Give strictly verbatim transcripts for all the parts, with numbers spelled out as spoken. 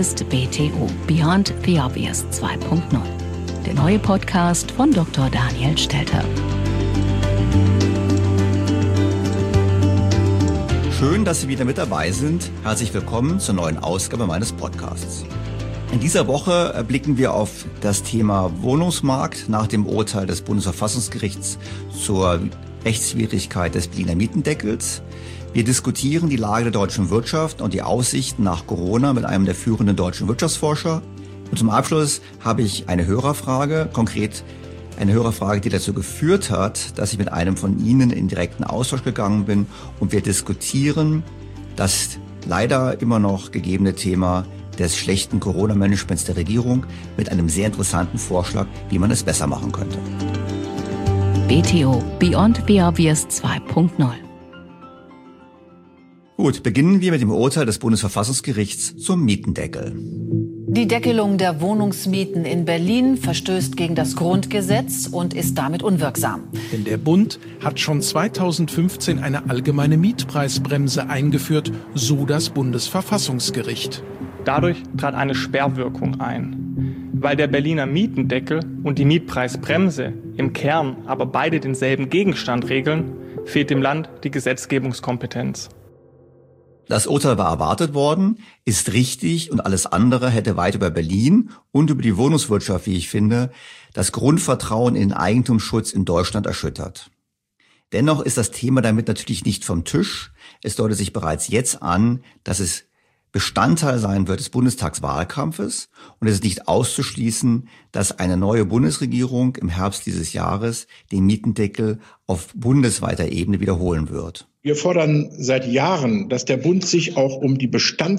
ist B T O, Beyond the Obvious zwei Punkt null. Der neue Podcast von Doktor Daniel Stelter. Schön, dass Sie wieder mit dabei sind. Herzlich willkommen zur neuen Ausgabe meines Podcasts. In dieser Woche blicken wir auf das Thema Wohnungsmarkt nach dem Urteil des Bundesverfassungsgerichts zur Rechtswidrigkeit des Berliner Mietendeckels. Wir diskutieren die Lage der deutschen Wirtschaft und die Aussichten nach Corona mit einem der führenden deutschen Wirtschaftsforscher. Und zum Abschluss habe ich eine Hörerfrage, konkret eine Hörerfrage, die dazu geführt hat, dass ich mit einem von Ihnen in direkten Austausch gegangen bin und wir diskutieren das leider immer noch gegebene Thema des schlechten Corona-Managements der Regierung mit einem sehr interessanten Vorschlag, wie man es besser machen könnte. B T O, Beyond the Obvious zwei Punkt null. Gut, beginnen wir mit dem Urteil des Bundesverfassungsgerichts zum Mietendeckel. Die Deckelung der Wohnungsmieten in Berlin verstößt gegen das Grundgesetz und ist damit unwirksam. Denn der Bund hat schon zweitausendfünfzehn eine allgemeine Mietpreisbremse eingeführt, so das Bundesverfassungsgericht. Dadurch trat eine Sperrwirkung ein. Weil der Berliner Mietendeckel und die Mietpreisbremse im Kern aber beide denselben Gegenstand regeln, fehlt dem Land die Gesetzgebungskompetenz. Das Urteil war erwartet worden, ist richtig und alles andere hätte weit über Berlin und über die Wohnungswirtschaft, wie ich finde, das Grundvertrauen in den Eigentumsschutz in Deutschland erschüttert. Dennoch ist das Thema damit natürlich nicht vom Tisch. Es deutet sich bereits jetzt an, dass es Bestandteil sein wird des Bundestagswahlkampfes und es ist nicht auszuschließen, dass eine neue Bundesregierung im Herbst dieses Jahres den Mietendeckel auf bundesweiter Ebene wiederholen wird. Wir fordern seit Jahren, dass der Bund sich auch um die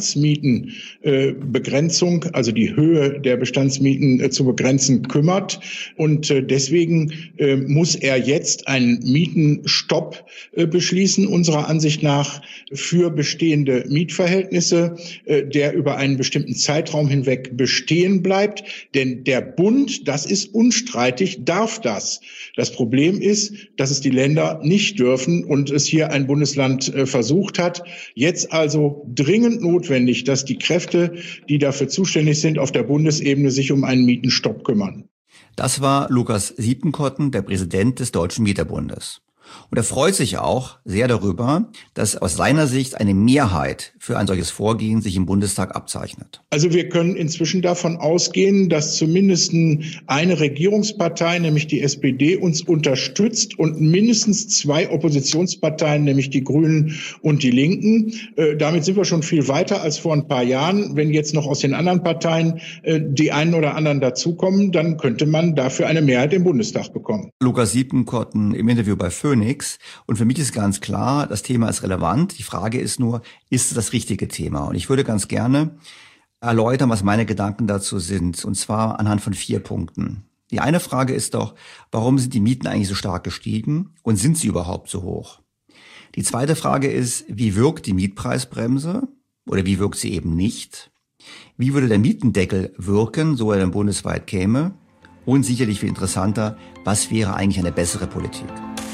Bestandsmietenbegrenzung, äh, also die Höhe der Bestandsmieten äh, zu begrenzen, kümmert. Und äh, deswegen äh, muss er jetzt einen Mietenstopp äh, beschließen, unserer Ansicht nach für bestehende Mietverhältnisse, äh, der über einen bestimmten Zeitraum hinweg bestehen bleibt. Denn der Bund, das ist unstreitig, darf das. Das Problem ist, dass es die Länder nicht dürfen und es hier ein Bundesland äh, versucht hat. Jetzt also dringend notwendig, dass die Kräfte, die dafür zuständig sind, auf der Bundesebene sich um einen Mietenstopp kümmern. Das war Lukas Siepenkotten, der Präsident des Deutschen Mieterbundes. Und er freut sich auch sehr darüber, dass aus seiner Sicht eine Mehrheit für ein solches Vorgehen sich im Bundestag abzeichnet. Also wir können inzwischen davon ausgehen, dass zumindest eine Regierungspartei, nämlich die S P D, uns unterstützt und mindestens zwei Oppositionsparteien, nämlich die Grünen und die Linken. Äh, damit sind wir schon viel weiter als vor ein paar Jahren. Wenn jetzt noch aus den anderen Parteien äh, die einen oder anderen dazukommen, dann könnte man dafür eine Mehrheit im Bundestag bekommen. Lukas Siepenkotten im Interview bei Phoenix. Und für mich ist ganz klar, das Thema ist relevant. Die Frage ist nur, ist es das richtige Thema? Und ich würde ganz gerne erläutern, was meine Gedanken dazu sind. Und zwar anhand von vier Punkten. Die eine Frage ist doch, warum sind die Mieten eigentlich so stark gestiegen? Und sind sie überhaupt so hoch? Die zweite Frage ist, wie wirkt die Mietpreisbremse? Oder wie wirkt sie eben nicht? Wie würde der Mietendeckel wirken, so er dann bundesweit käme? Und sicherlich viel interessanter, was wäre eigentlich eine bessere Politik?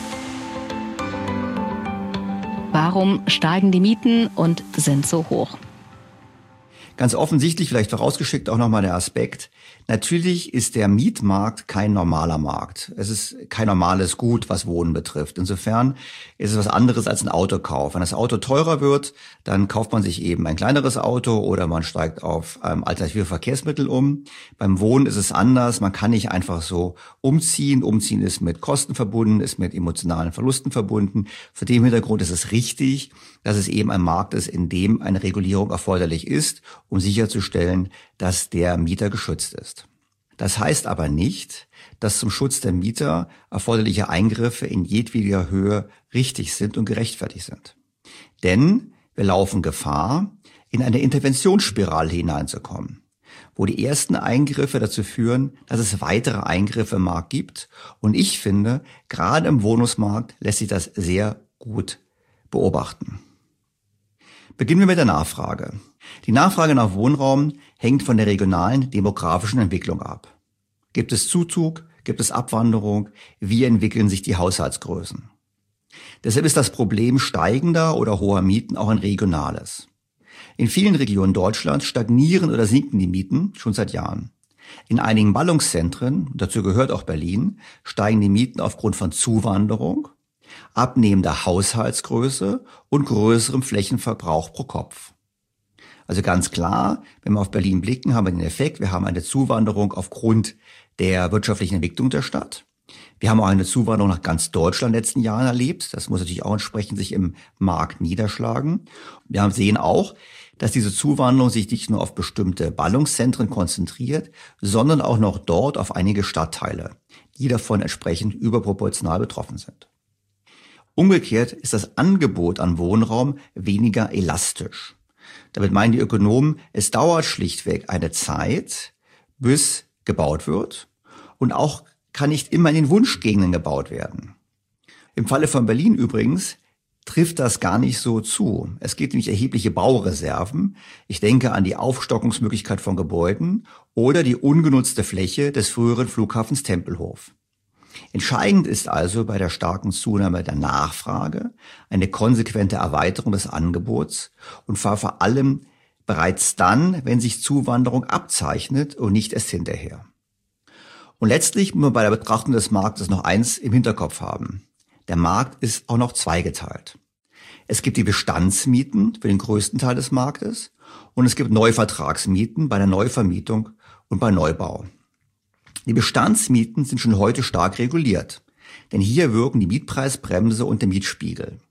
Warum steigen die Mieten und sind so hoch? Ganz offensichtlich, vielleicht vorausgeschickt auch nochmal der Aspekt, natürlich ist der Mietmarkt kein normaler Markt. Es ist kein normales Gut, was Wohnen betrifft. Insofern ist es was anderes als ein Autokauf. Wenn das Auto teurer wird, dann kauft man sich eben ein kleineres Auto oder man steigt auf ähm, alternative Verkehrsmittel um. Beim Wohnen ist es anders. Man kann nicht einfach so umziehen. Umziehen ist mit Kosten verbunden, ist mit emotionalen Verlusten verbunden. Vor dem Hintergrund ist es richtig, dass es eben ein Markt ist, in dem eine Regulierung erforderlich ist, um sicherzustellen, dass der Mieter geschützt ist. Das heißt aber nicht, dass zum Schutz der Mieter erforderliche Eingriffe in jedweder Höhe richtig sind und gerechtfertigt sind. Denn wir laufen Gefahr, in eine Interventionsspirale hineinzukommen, wo die ersten Eingriffe dazu führen, dass es weitere Eingriffe im Markt gibt. Und ich finde, gerade im Wohnungsmarkt lässt sich das sehr gut beobachten. Beginnen wir mit der Nachfrage. Die Nachfrage nach Wohnraum hängt von der regionalen demografischen Entwicklung ab. Gibt es Zuzug? Gibt es Abwanderung? Wie entwickeln sich die Haushaltsgrößen? Deshalb ist das Problem steigender oder hoher Mieten auch ein regionales. In vielen Regionen Deutschlands stagnieren oder sinken die Mieten schon seit Jahren. In einigen Ballungszentren, dazu gehört auch Berlin, steigen die Mieten aufgrund von Zuwanderung, abnehmender Haushaltsgröße und größerem Flächenverbrauch pro Kopf. Also ganz klar, wenn wir auf Berlin blicken, haben wir den Effekt, wir haben eine Zuwanderung aufgrund der wirtschaftlichen Entwicklung der Stadt. Wir haben auch eine Zuwanderung nach ganz Deutschland in den letzten Jahren erlebt. Das muss natürlich auch entsprechend sich im Markt niederschlagen. Wir sehen auch, dass diese Zuwanderung sich nicht nur auf bestimmte Ballungszentren konzentriert, sondern auch noch dort auf einige Stadtteile, die davon entsprechend überproportional betroffen sind. Umgekehrt ist das Angebot an Wohnraum weniger elastisch. Damit meinen die Ökonomen, es dauert schlichtweg eine Zeit, bis gebaut wird und auch kann nicht immer in den Wunschgegenden gebaut werden. Im Falle von Berlin übrigens trifft das gar nicht so zu. Es gibt nämlich erhebliche Baureserven. Ich denke an die Aufstockungsmöglichkeit von Gebäuden oder die ungenutzte Fläche des früheren Flughafens Tempelhof. Entscheidend ist also bei der starken Zunahme der Nachfrage eine konsequente Erweiterung des Angebots und zwar vor allem bereits dann, wenn sich Zuwanderung abzeichnet und nicht erst hinterher. Und letztlich muss man bei der Betrachtung des Marktes noch eins im Hinterkopf haben. Der Markt ist auch noch zweigeteilt. Es gibt die Bestandsmieten für den größten Teil des Marktes und es gibt Neuvertragsmieten bei der Neuvermietung und bei Neubau. Die Bestandsmieten sind schon heute stark reguliert, denn hier wirken die Mietpreisbremse und der Mietspiegel.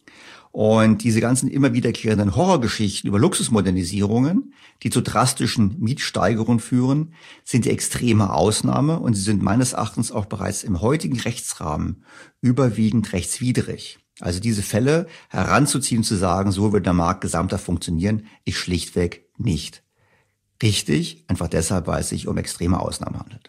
Und diese ganzen immer wiederkehrenden Horrorgeschichten über Luxusmodernisierungen, die zu drastischen Mietsteigerungen führen, sind die extreme Ausnahme und sie sind meines Erachtens auch bereits im heutigen Rechtsrahmen überwiegend rechtswidrig. Also diese Fälle heranzuziehen, zu sagen, so wird der Markt gesamter funktionieren, ist schlichtweg nicht richtig, einfach deshalb, weil es sich um extreme Ausnahmen handelt.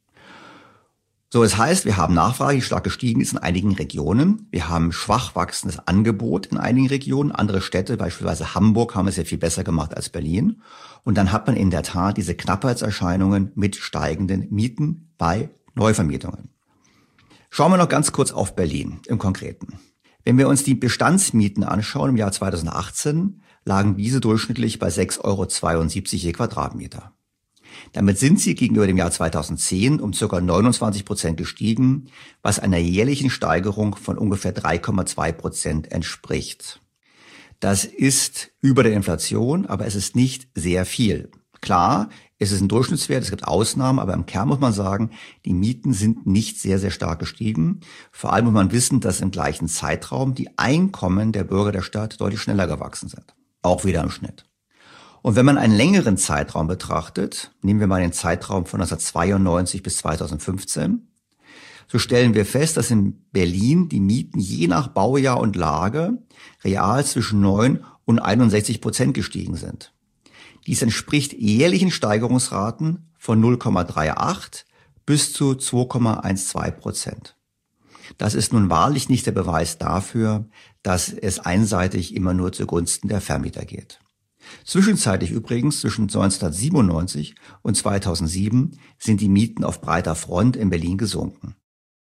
So, das heißt, wir haben Nachfrage, die stark gestiegen ist in einigen Regionen. Wir haben schwach wachsendes Angebot in einigen Regionen. Andere Städte, beispielsweise Hamburg, haben es ja viel besser gemacht als Berlin. Und dann hat man in der Tat diese Knappheitserscheinungen mit steigenden Mieten bei Neuvermietungen. Schauen wir noch ganz kurz auf Berlin im Konkreten. Wenn wir uns die Bestandsmieten anschauen im Jahr zweitausendachtzehn, lagen diese durchschnittlich bei sechs Euro zweiundsiebzig je Quadratmeter. Damit sind sie gegenüber dem Jahr zweitausendzehn um ca. neunundzwanzig Prozent gestiegen, was einer jährlichen Steigerung von ungefähr drei Komma zwei Prozent entspricht. Das ist über der Inflation, aber es ist nicht sehr viel. Klar, es ist ein Durchschnittswert, es gibt Ausnahmen, aber im Kern muss man sagen, die Mieten sind nicht sehr, sehr stark gestiegen. Vor allem muss man wissen, dass im gleichen Zeitraum die Einkommen der Bürger der Stadt deutlich schneller gewachsen sind. Auch wieder im Schnitt. Und wenn man einen längeren Zeitraum betrachtet, nehmen wir mal den Zeitraum von neunzehnhundertzweiundneunzig bis zweitausendfünfzehn, so stellen wir fest, dass in Berlin die Mieten je nach Baujahr und Lage real zwischen neun und einundsechzig Prozent gestiegen sind. Dies entspricht jährlichen Steigerungsraten von null Komma achtunddreißig bis zu zwei Komma zwölf Prozent. Das ist nun wahrlich nicht der Beweis dafür, dass es einseitig immer nur zugunsten der Vermieter geht. Zwischenzeitlich übrigens, zwischen neunzehnhundertsiebenundneunzig und zweitausendsieben, sind die Mieten auf breiter Front in Berlin gesunken.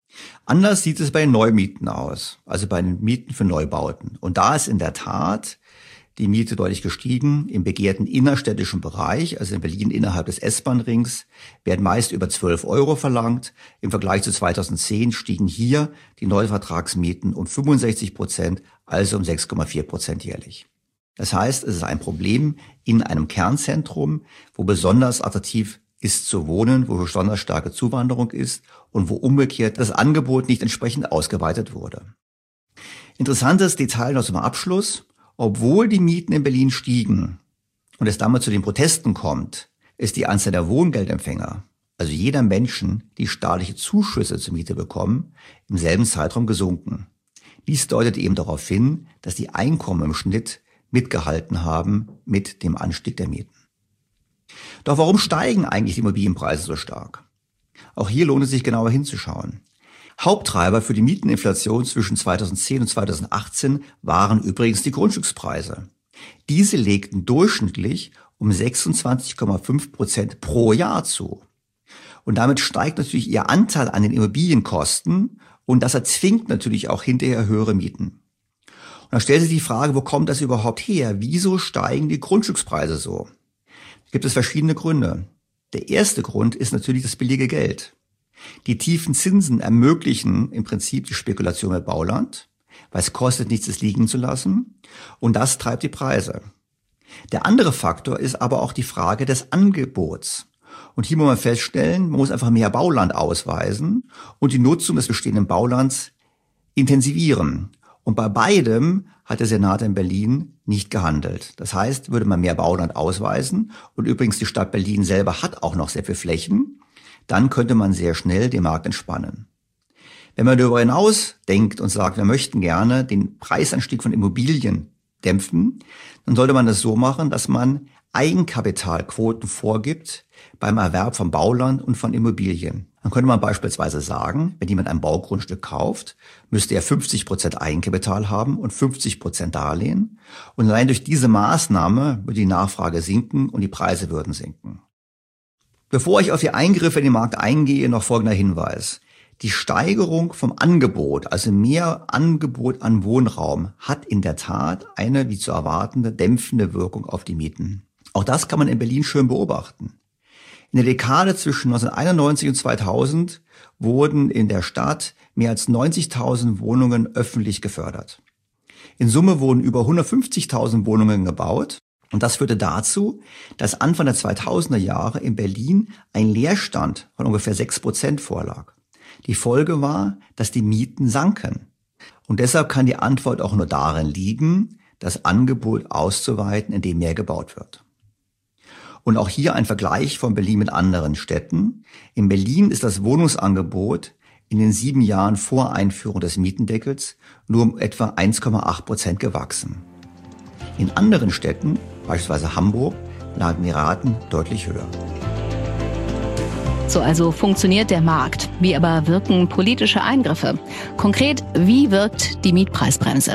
Anders sieht es bei den Neumieten aus, also bei den Mieten für Neubauten. Und da ist in der Tat die Miete deutlich gestiegen. Im begehrten innerstädtischen Bereich, also in Berlin innerhalb des S-Bahn-Rings, werden meist über zwölf Euro verlangt. Im Vergleich zu zweitausendzehn stiegen hier die Neuvertragsmieten um fünfundsechzig Prozent, also um sechs Komma vier Prozent jährlich. Das heißt, es ist ein Problem in einem Kernzentrum, wo besonders attraktiv ist zu wohnen, wo besonders starke Zuwanderung ist und wo umgekehrt das Angebot nicht entsprechend ausgeweitet wurde. Interessantes Detail noch zum Abschluss. Obwohl die Mieten in Berlin stiegen und es damit zu den Protesten kommt, ist die Anzahl der Wohngeldempfänger, also jeder Menschen, die staatliche Zuschüsse zur Miete bekommen, im selben Zeitraum gesunken. Dies deutet eben darauf hin, dass die Einkommen im Schnitt mitgehalten haben mit dem Anstieg der Mieten. Doch warum steigen eigentlich die Immobilienpreise so stark? Auch hier lohnt es sich genauer hinzuschauen. Haupttreiber für die Mieteninflation zwischen zweitausendzehn und zweitausendachtzehn waren übrigens die Grundstückspreise. Diese legten durchschnittlich um sechsundzwanzig Komma fünf Prozent pro Jahr zu. Und damit steigt natürlich ihr Anteil an den Immobilienkosten und das erzwingt natürlich auch hinterher höhere Mieten. Und dann stellt sich die Frage, wo kommt das überhaupt her? Wieso steigen die Grundstückspreise so? Da gibt es verschiedene Gründe. Der erste Grund ist natürlich das billige Geld. Die tiefen Zinsen ermöglichen im Prinzip die Spekulation mit Bauland, weil es kostet nichts, es liegen zu lassen. Und das treibt die Preise. Der andere Faktor ist aber auch die Frage des Angebots. Und hier muss man feststellen, man muss einfach mehr Bauland ausweisen und die Nutzung des bestehenden Baulands intensivieren. Und bei beidem hat der Senat in Berlin nicht gehandelt. Das heißt, würde man mehr Bauland ausweisen, und übrigens die Stadt Berlin selber hat auch noch sehr viel Flächen, dann könnte man sehr schnell den Markt entspannen. Wenn man darüber hinaus denkt und sagt, wir möchten gerne den Preisanstieg von Immobilien dämpfen, dann sollte man das so machen, dass man Eigenkapitalquoten vorgibt beim Erwerb von Bauland und von Immobilien. Dann könnte man beispielsweise sagen, wenn jemand ein Baugrundstück kauft, müsste er fünfzig Prozent Eigenkapital haben und fünfzig Prozent Darlehen. Und allein durch diese Maßnahme würde die Nachfrage sinken und die Preise würden sinken. Bevor ich auf die Eingriffe in den Markt eingehe, noch folgender Hinweis. Die Steigerung vom Angebot, also mehr Angebot an Wohnraum, hat in der Tat eine, wie zu erwartende, dämpfende Wirkung auf die Mieten. Auch das kann man in Berlin schön beobachten. In der Dekade zwischen neunzehnhunderteinundneunzig und zweitausend wurden in der Stadt mehr als neunzigtausend Wohnungen öffentlich gefördert. In Summe wurden über hundertfünfzigtausend Wohnungen gebaut. Und das führte dazu, dass Anfang der zweitausender Jahre in Berlin ein Leerstand von ungefähr sechs Prozent vorlag. Die Folge war, dass die Mieten sanken. Und deshalb kann die Antwort auch nur darin liegen, das Angebot auszuweiten, indem mehr gebaut wird. Und auch hier ein Vergleich von Berlin mit anderen Städten. In Berlin ist das Wohnungsangebot in den sieben Jahren vor Einführung des Mietendeckels nur um etwa eins Komma acht Prozent gewachsen. In anderen Städten, beispielsweise Hamburg, lagen die Raten deutlich höher. So also funktioniert der Markt. Wie aber wirken politische Eingriffe? Konkret, wie wirkt die Mietpreisbremse?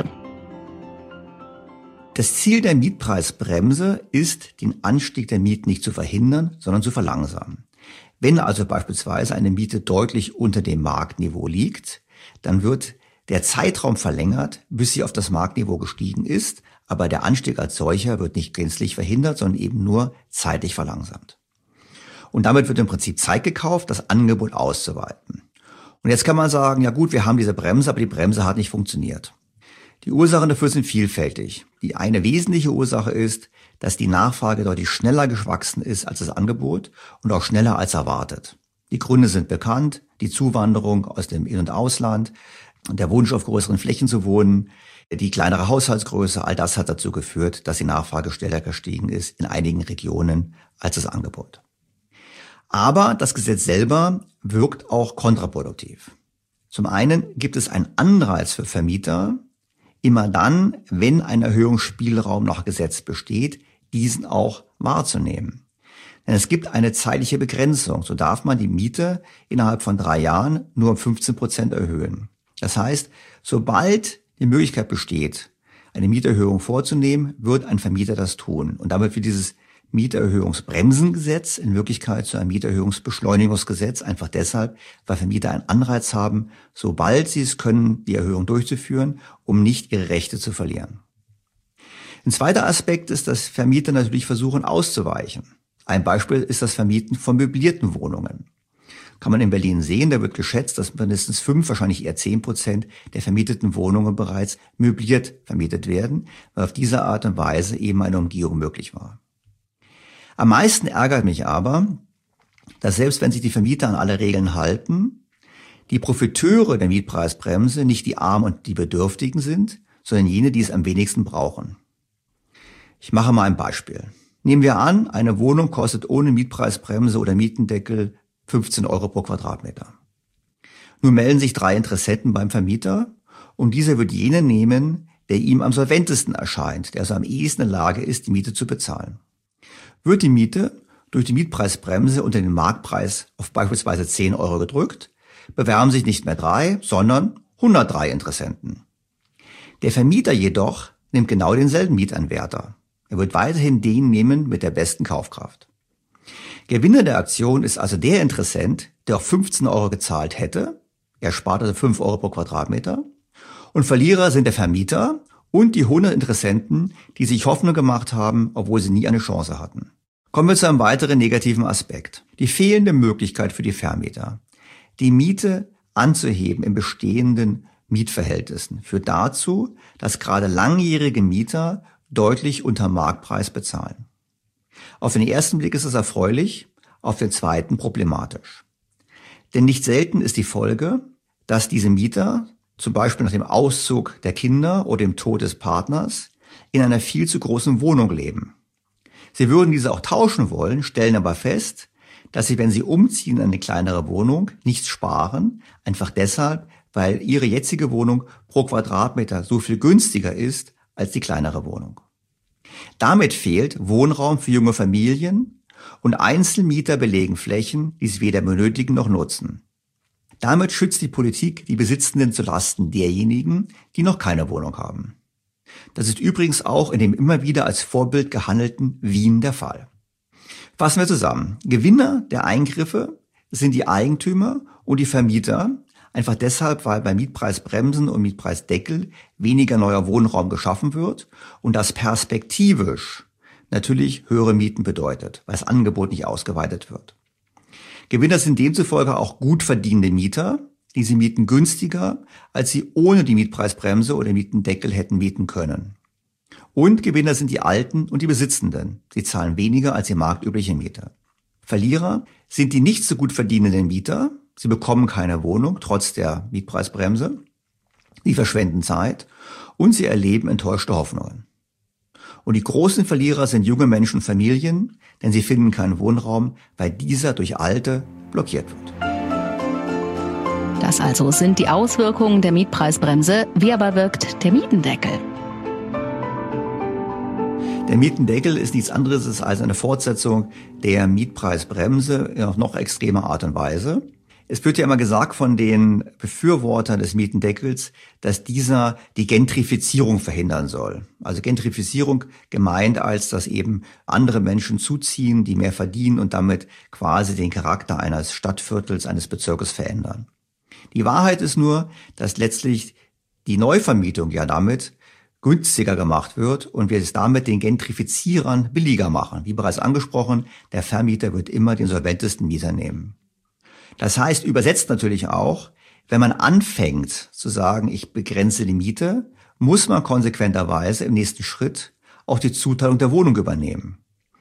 Das Ziel der Mietpreisbremse ist, den Anstieg der Mieten nicht zu verhindern, sondern zu verlangsamen. Wenn also beispielsweise eine Miete deutlich unter dem Marktniveau liegt, dann wird der Zeitraum verlängert, bis sie auf das Marktniveau gestiegen ist, aber der Anstieg als solcher wird nicht gänzlich verhindert, sondern eben nur zeitlich verlangsamt. Und damit wird im Prinzip Zeit gekauft, das Angebot auszuweiten. Und jetzt kann man sagen, ja gut, wir haben diese Bremse, aber die Bremse hat nicht funktioniert. Die Ursachen dafür sind vielfältig. Die eine wesentliche Ursache ist, dass die Nachfrage deutlich schneller gewachsen ist als das Angebot und auch schneller als erwartet. Die Gründe sind bekannt, die Zuwanderung aus dem In- und Ausland, der Wunsch auf größeren Flächen zu wohnen, die kleinere Haushaltsgröße, all das hat dazu geführt, dass die Nachfrage schneller gestiegen ist in einigen Regionen als das Angebot. Aber das Gesetz selber wirkt auch kontraproduktiv. Zum einen gibt es einen Anreiz für Vermieter, immer dann, wenn ein Erhöhungsspielraum nach Gesetz besteht, diesen auch wahrzunehmen. Denn es gibt eine zeitliche Begrenzung. So darf man die Miete innerhalb von drei Jahren nur um fünfzehn Prozent erhöhen. Das heißt, sobald die Möglichkeit besteht, eine Mieterhöhung vorzunehmen, wird ein Vermieter das tun. Und damit wird dieses Mieterhöhungsbremsengesetz in Wirklichkeit zu einem Mieterhöhungsbeschleunigungsgesetz, einfach deshalb, weil Vermieter einen Anreiz haben, sobald sie es können, die Erhöhung durchzuführen, um nicht ihre Rechte zu verlieren. Ein zweiter Aspekt ist, dass Vermieter natürlich versuchen auszuweichen. Ein Beispiel ist das Vermieten von möblierten Wohnungen. Kann man in Berlin sehen, da wird geschätzt, dass mindestens fünf, wahrscheinlich eher zehn Prozent der vermieteten Wohnungen bereits möbliert vermietet werden, weil auf diese Art und Weise eben eine Umgehung möglich war. Am meisten ärgert mich aber, dass selbst wenn sich die Vermieter an alle Regeln halten, die Profiteure der Mietpreisbremse nicht die Armen und die Bedürftigen sind, sondern jene, die es am wenigsten brauchen. Ich mache mal ein Beispiel. Nehmen wir an, eine Wohnung kostet ohne Mietpreisbremse oder Mietendeckel fünfzehn Euro pro Quadratmeter. Nun melden sich drei Interessenten beim Vermieter und dieser wird jenen nehmen, der ihm am solventesten erscheint, der also am ehesten in der Lage ist, die Miete zu bezahlen. Wird die Miete durch die Mietpreisbremse unter den Marktpreis auf beispielsweise zehn Euro gedrückt, bewerben sich nicht mehr drei, sondern hundertdrei Interessenten. Der Vermieter jedoch nimmt genau denselben Mietanwärter. Er wird weiterhin den nehmen mit der besten Kaufkraft. Gewinner der Aktion ist also der Interessent, der auf fünfzehn Euro gezahlt hätte. Er spart also fünf Euro pro Quadratmeter. Und Verlierer sind der Vermieter Und die hundert Interessenten, die sich Hoffnung gemacht haben, obwohl sie nie eine Chance hatten. Kommen wir zu einem weiteren negativen Aspekt. Die fehlende Möglichkeit für die Vermieter, die Miete anzuheben in bestehenden Mietverhältnissen, führt dazu, dass gerade langjährige Mieter deutlich unter Marktpreis bezahlen. Auf den ersten Blick ist es erfreulich, auf den zweiten problematisch. Denn nicht selten ist die Folge, dass diese Mieter, zum Beispiel nach dem Auszug der Kinder oder dem Tod des Partners, in einer viel zu großen Wohnung leben. Sie würden diese auch tauschen wollen, stellen aber fest, dass sie, wenn sie umziehen in eine kleinere Wohnung, nichts sparen, einfach deshalb, weil ihre jetzige Wohnung pro Quadratmeter so viel günstiger ist als die kleinere Wohnung. Damit fehlt Wohnraum für junge Familien und Einzelmieter belegen Flächen, die sie weder benötigen noch nutzen. Damit schützt die Politik die Besitzenden zulasten derjenigen, die noch keine Wohnung haben. Das ist übrigens auch in dem immer wieder als Vorbild gehandelten Wien der Fall. Fassen wir zusammen. Gewinner der Eingriffe sind die Eigentümer und die Vermieter, einfach deshalb, weil bei Mietpreisbremsen und Mietpreisdeckel weniger neuer Wohnraum geschaffen wird und das perspektivisch natürlich höhere Mieten bedeutet, weil das Angebot nicht ausgeweitet wird. Gewinner sind demzufolge auch gut verdienende Mieter. Diese mieten günstiger, als sie ohne die Mietpreisbremse oder Mietendeckel hätten mieten können. Und Gewinner sind die Alten und die Besitzenden. Sie zahlen weniger als die marktübliche Miete. Verlierer sind die nicht so gut verdienenden Mieter. Sie bekommen keine Wohnung, trotz der Mietpreisbremse. Sie verschwenden Zeit und sie erleben enttäuschte Hoffnungen. Und die großen Verlierer sind junge Menschen und Familien, denn sie finden keinen Wohnraum, weil dieser durch Alte blockiert wird. Das also sind die Auswirkungen der Mietpreisbremse. Wie aber wirkt der Mietendeckel? Der Mietendeckel ist nichts anderes als eine Fortsetzung der Mietpreisbremse in noch extremer Art und Weise. Es wird ja immer gesagt von den Befürwortern des Mietendeckels, dass dieser die Gentrifizierung verhindern soll. Also Gentrifizierung gemeint als, dass eben andere Menschen zuziehen, die mehr verdienen und damit quasi den Charakter eines Stadtviertels, eines Bezirkes verändern. Die Wahrheit ist nur, dass letztlich die Neuvermietung ja damit günstiger gemacht wird und wir es damit den Gentrifizierern billiger machen. Wie bereits angesprochen, der Vermieter wird immer den solventesten Mieter nehmen. Das heißt, übersetzt natürlich auch, wenn man anfängt zu sagen, ich begrenze die Miete, muss man konsequenterweise im nächsten Schritt auch die Zuteilung der Wohnung übernehmen.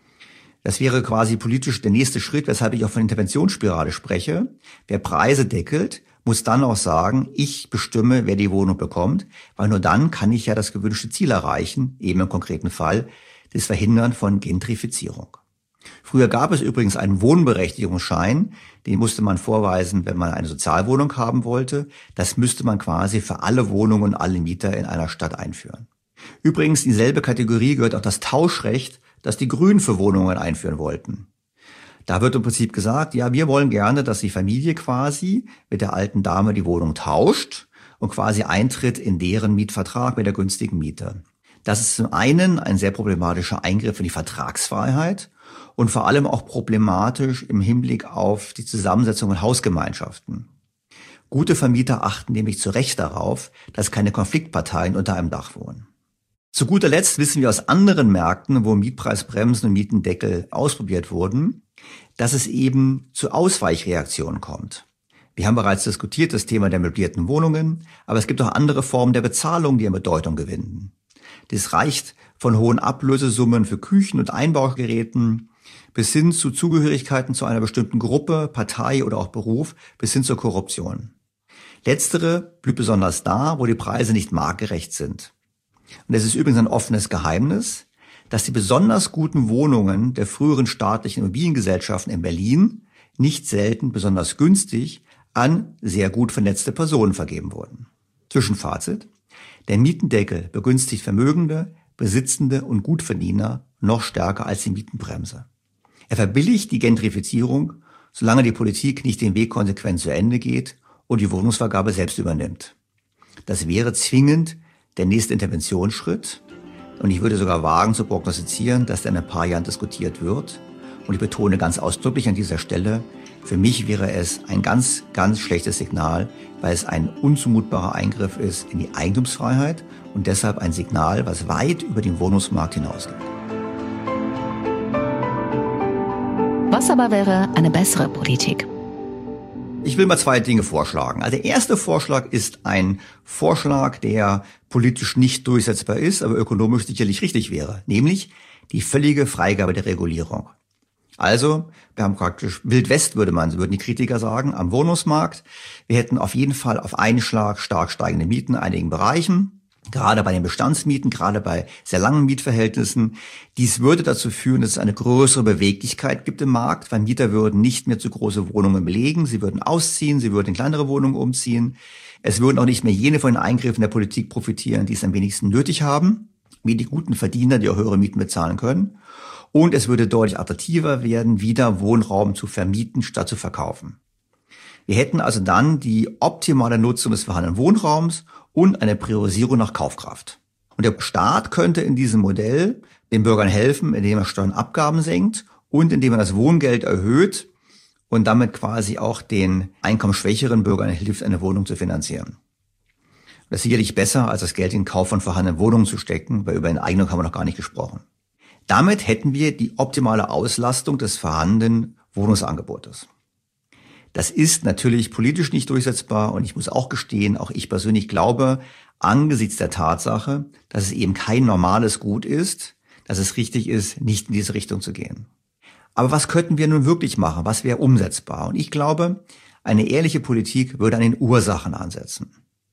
Das wäre quasi politisch der nächste Schritt, weshalb ich auch von Interventionsspirale spreche. Wer Preise deckelt, muss dann auch sagen, ich bestimme, wer die Wohnung bekommt, weil nur dann kann ich ja das gewünschte Ziel erreichen, eben im konkreten Fall, das Verhindern von Gentrifizierung. Früher gab es übrigens einen Wohnberechtigungsschein, den musste man vorweisen, wenn man eine Sozialwohnung haben wollte. Das müsste man quasi für alle Wohnungen und alle Mieter in einer Stadt einführen. Übrigens, in dieselbe Kategorie gehört auch das Tauschrecht, das die Grünen für Wohnungen einführen wollten. Da wird im Prinzip gesagt, ja, wir wollen gerne, dass die Familie quasi mit der alten Dame die Wohnung tauscht und quasi eintritt in deren Mietvertrag mit der günstigen Miete. Das ist zum einen ein sehr problematischer Eingriff in die Vertragsfreiheit und vor allem auch problematisch im Hinblick auf die Zusammensetzung von Hausgemeinschaften. Gute Vermieter achten nämlich zu Recht darauf, dass keine Konfliktparteien unter einem Dach wohnen. Zu guter Letzt wissen wir aus anderen Märkten, wo Mietpreisbremsen und Mietendeckel ausprobiert wurden, dass es eben zu Ausweichreaktionen kommt. Wir haben bereits diskutiert das Thema der möblierten Wohnungen, aber es gibt auch andere Formen der Bezahlung, die an Bedeutung gewinnen. Das reicht von hohen Ablösesummen für Küchen und Einbaugeräten bis hin zu Zugehörigkeiten zu einer bestimmten Gruppe, Partei oder auch Beruf bis hin zur Korruption. Letztere blüht besonders da, wo die Preise nicht marktgerecht sind. Und es ist übrigens ein offenes Geheimnis, dass die besonders guten Wohnungen der früheren staatlichen Immobiliengesellschaften in Berlin nicht selten besonders günstig an sehr gut vernetzte Personen vergeben wurden. Zwischenfazit: Der Mietendeckel begünstigt Vermögende, Besitzende und Gutverdiener noch stärker als die Mietenbremse. Er verbilligt die Gentrifizierung, solange die Politik nicht den Weg konsequent zu Ende geht und die Wohnungsvergabe selbst übernimmt. Das wäre zwingend der nächste Interventionsschritt. Und ich würde sogar wagen zu prognostizieren, dass der in ein paar Jahren diskutiert wird. Und ich betone ganz ausdrücklich an dieser Stelle, Für mich wäre es ein ganz, ganz schlechtes Signal, weil es ein unzumutbarer Eingriff ist in die Eigentumsfreiheit und deshalb ein Signal, was weit über den Wohnungsmarkt hinausgeht. Was aber wäre eine bessere Politik? Ich will mal zwei Dinge vorschlagen. Also der erste Vorschlag ist ein Vorschlag, der politisch nicht durchsetzbar ist, aber ökonomisch sicherlich richtig wäre, nämlich die völlige Freigabe der Regulierung. Also, wir haben praktisch Wild West, würde man, würden die Kritiker sagen, am Wohnungsmarkt. Wir hätten auf jeden Fall auf einen Schlag stark steigende Mieten in einigen Bereichen, gerade bei den Bestandsmieten, gerade bei sehr langen Mietverhältnissen. Dies würde dazu führen, dass es eine größere Beweglichkeit gibt im Markt, weil Mieter würden nicht mehr zu große Wohnungen belegen, sie würden ausziehen, sie würden in kleinere Wohnungen umziehen. Es würden auch nicht mehr jene von den Eingriffen der Politik profitieren, die es am wenigsten nötig haben, wie die guten Verdiener, die auch höhere Mieten bezahlen können. Und es würde deutlich attraktiver werden, wieder Wohnraum zu vermieten, statt zu verkaufen. Wir hätten also dann die optimale Nutzung des vorhandenen Wohnraums und eine Priorisierung nach Kaufkraft. Und der Staat könnte in diesem Modell den Bürgern helfen, indem er Steuern und Abgaben senkt und indem er das Wohngeld erhöht und damit quasi auch den einkommensschwächeren Bürgern hilft, eine Wohnung zu finanzieren. Das ist sicherlich besser, als das Geld in den Kauf von vorhandenen Wohnungen zu stecken, weil über eine Eignung haben wir noch gar nicht gesprochen. Damit hätten wir die optimale Auslastung des vorhandenen Wohnungsangebotes. Das ist natürlich politisch nicht durchsetzbar und ich muss auch gestehen, auch ich persönlich glaube, angesichts der Tatsache, dass es eben kein normales Gut ist, dass es richtig ist, nicht in diese Richtung zu gehen. Aber was könnten wir nun wirklich machen? Was wäre umsetzbar? Und ich glaube, eine ehrliche Politik würde an den Ursachen ansetzen.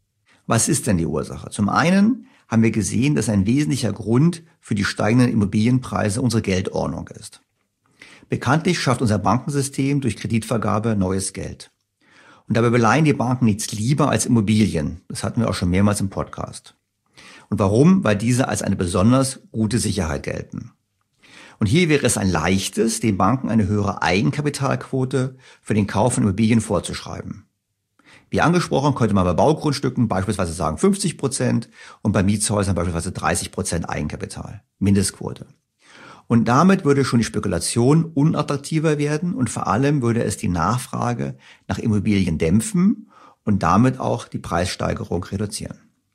Was ist denn die Ursache? Zum einen haben wir gesehen, dass ein wesentlicher Grund für die steigenden Immobilienpreise unsere Geldordnung ist. Bekanntlich schafft unser Bankensystem durch Kreditvergabe neues Geld. Und dabei beleihen die Banken nichts lieber als Immobilien. Das hatten wir auch schon mehrmals im Podcast. Und warum? Weil diese als eine besonders gute Sicherheit gelten. Und hier wäre es ein leichtes, den Banken eine höhere Eigenkapitalquote für den Kauf von Immobilien vorzuschreiben. Wie angesprochen, könnte man bei Baugrundstücken beispielsweise sagen fünfzig Prozent und bei Mietshäusern beispielsweise dreißig Prozent Eigenkapital, Mindestquote. Und damit würde schon die Spekulation unattraktiver werden und vor allem würde es die Nachfrage nach Immobilien dämpfen und damit auch die Preissteigerung reduzieren.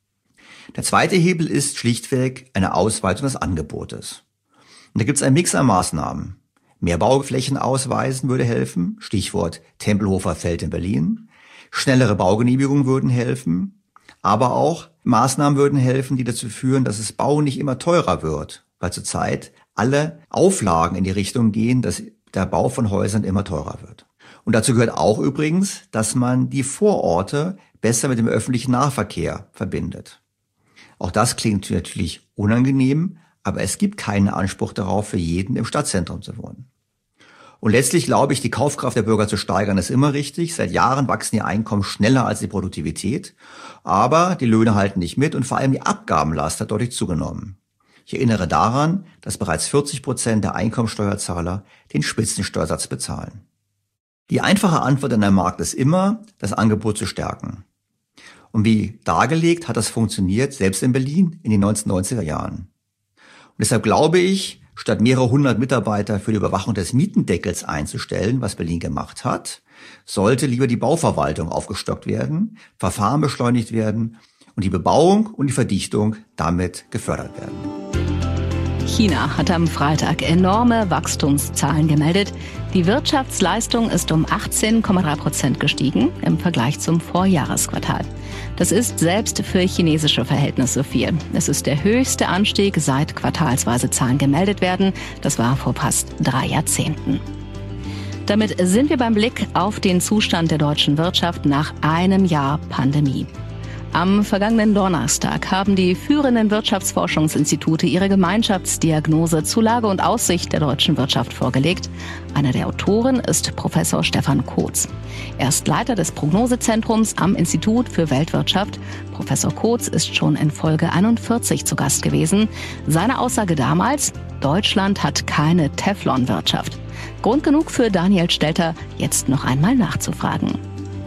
Der zweite Hebel ist schlichtweg eine Ausweitung des Angebotes. Und da gibt es einen Mix an Maßnahmen. Mehr Bauflächen ausweisen würde helfen, Stichwort Tempelhofer Feld in Berlin. Schnellere Baugenehmigungen würden helfen, aber auch Maßnahmen würden helfen, die dazu führen, dass das Bauen nicht immer teurer wird, weil zurzeit alle Auflagen in die Richtung gehen, dass der Bau von Häusern immer teurer wird. Und dazu gehört auch übrigens, dass man die Vororte besser mit dem öffentlichen Nahverkehr verbindet. Auch das klingt natürlich unangenehm, aber es gibt keinen Anspruch darauf, für jeden im Stadtzentrum zu wohnen. Und letztlich glaube ich, die Kaufkraft der Bürger zu steigern, ist immer richtig. Seit Jahren wachsen die Einkommen schneller als die Produktivität. Aber die Löhne halten nicht mit und vor allem die Abgabenlast hat deutlich zugenommen. Ich erinnere daran, dass bereits vierzig Prozent der Einkommensteuerzahler den Spitzensteuersatz bezahlen. Die einfache Antwort an den Markt ist immer, das Angebot zu stärken. Und wie dargelegt, hat das funktioniert, selbst in Berlin in den neunzehnhundertneunziger Jahren. Und deshalb glaube ich, statt mehrere hundert Mitarbeiter für die Überwachung des Mietendeckels einzustellen, was Berlin gemacht hat, sollte lieber die Bauverwaltung aufgestockt werden, Verfahren beschleunigt werden und die Bebauung und die Verdichtung damit gefördert werden. China hat am Freitag enorme Wachstumszahlen gemeldet. Die Wirtschaftsleistung ist um achtzehn Komma drei Prozent gestiegen im Vergleich zum Vorjahresquartal. Das ist selbst für chinesische Verhältnisse viel. Es ist der höchste Anstieg, seit quartalsweise Zahlen gemeldet werden. Das war vor fast drei Jahrzehnten. Damit sind wir beim Blick auf den Zustand der deutschen Wirtschaft nach einem Jahr Pandemie. Am vergangenen Donnerstag haben die führenden Wirtschaftsforschungsinstitute ihre Gemeinschaftsdiagnose zu Lage und Aussicht der deutschen Wirtschaft vorgelegt. Einer der Autoren ist Professor Stefan Kotz. Er ist Leiter des Prognosezentrums am Institut für Weltwirtschaft. Professor Kotz ist schon in Folge einundvierzig zu Gast gewesen. Seine Aussage damals: Deutschland hat keine Teflonwirtschaft. Grund genug für Daniel Stelter, jetzt noch einmal nachzufragen.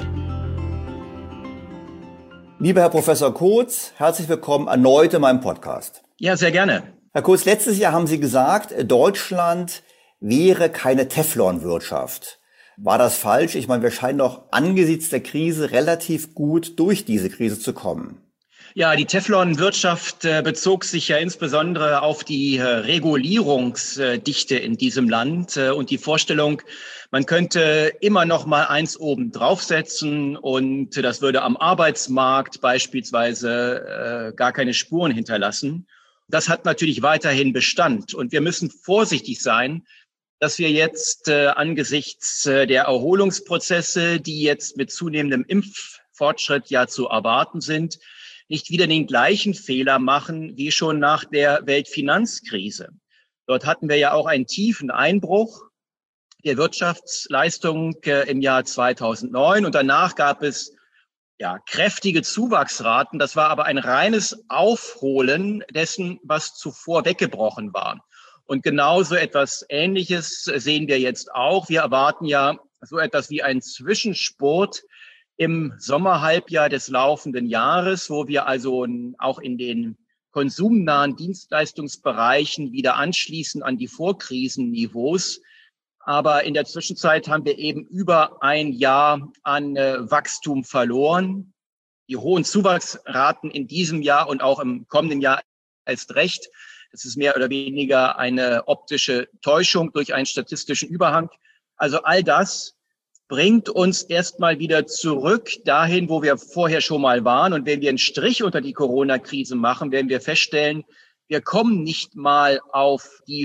Lieber Herr Professor Kotz, herzlich willkommen erneut in meinem Podcast. Ja, sehr gerne. Herr Kotz, letztes Jahr haben Sie gesagt, Deutschland wäre keine Teflonwirtschaft. War das falsch? Ich meine, wir scheinen doch angesichts der Krise relativ gut durch diese Krise zu kommen. Ja, die Teflon-Wirtschaft äh, bezog sich ja insbesondere auf die äh, Regulierungsdichte in diesem Land äh, und die Vorstellung, man könnte immer noch mal eins oben draufsetzen und das würde am Arbeitsmarkt beispielsweise äh, gar keine Spuren hinterlassen. Das hat natürlich weiterhin Bestand und wir müssen vorsichtig sein, dass wir jetzt äh, angesichts äh, der Erholungsprozesse, die jetzt mit zunehmendem Impffortschritt ja zu erwarten sind, nicht wieder den gleichen Fehler machen wie schon nach der Weltfinanzkrise. Dort hatten wir ja auch einen tiefen Einbruch der Wirtschaftsleistung äh, im Jahr zweitausendneun und danach gab es ja kräftige Zuwachsraten. Das war aber ein reines Aufholen dessen, was zuvor weggebrochen war. Und genauso etwas Ähnliches sehen wir jetzt auch. Wir erwarten ja so etwas wie einen Zwischenspurt im Sommerhalbjahr des laufenden Jahres, wo wir also auch in den konsumnahen Dienstleistungsbereichen wieder anschließen an die Vorkrisenniveaus. Aber in der Zwischenzeit haben wir eben über ein Jahr an äh, Wachstum verloren. Die hohen Zuwachsraten in diesem Jahr und auch im kommenden Jahr erst recht. Das ist mehr oder weniger eine optische Täuschung durch einen statistischen Überhang. Also all das bringt uns erstmal wieder zurück dahin, wo wir vorher schon mal waren. Und wenn wir einen Strich unter die Corona-Krise machen, werden wir feststellen, wir kommen nicht mal auf die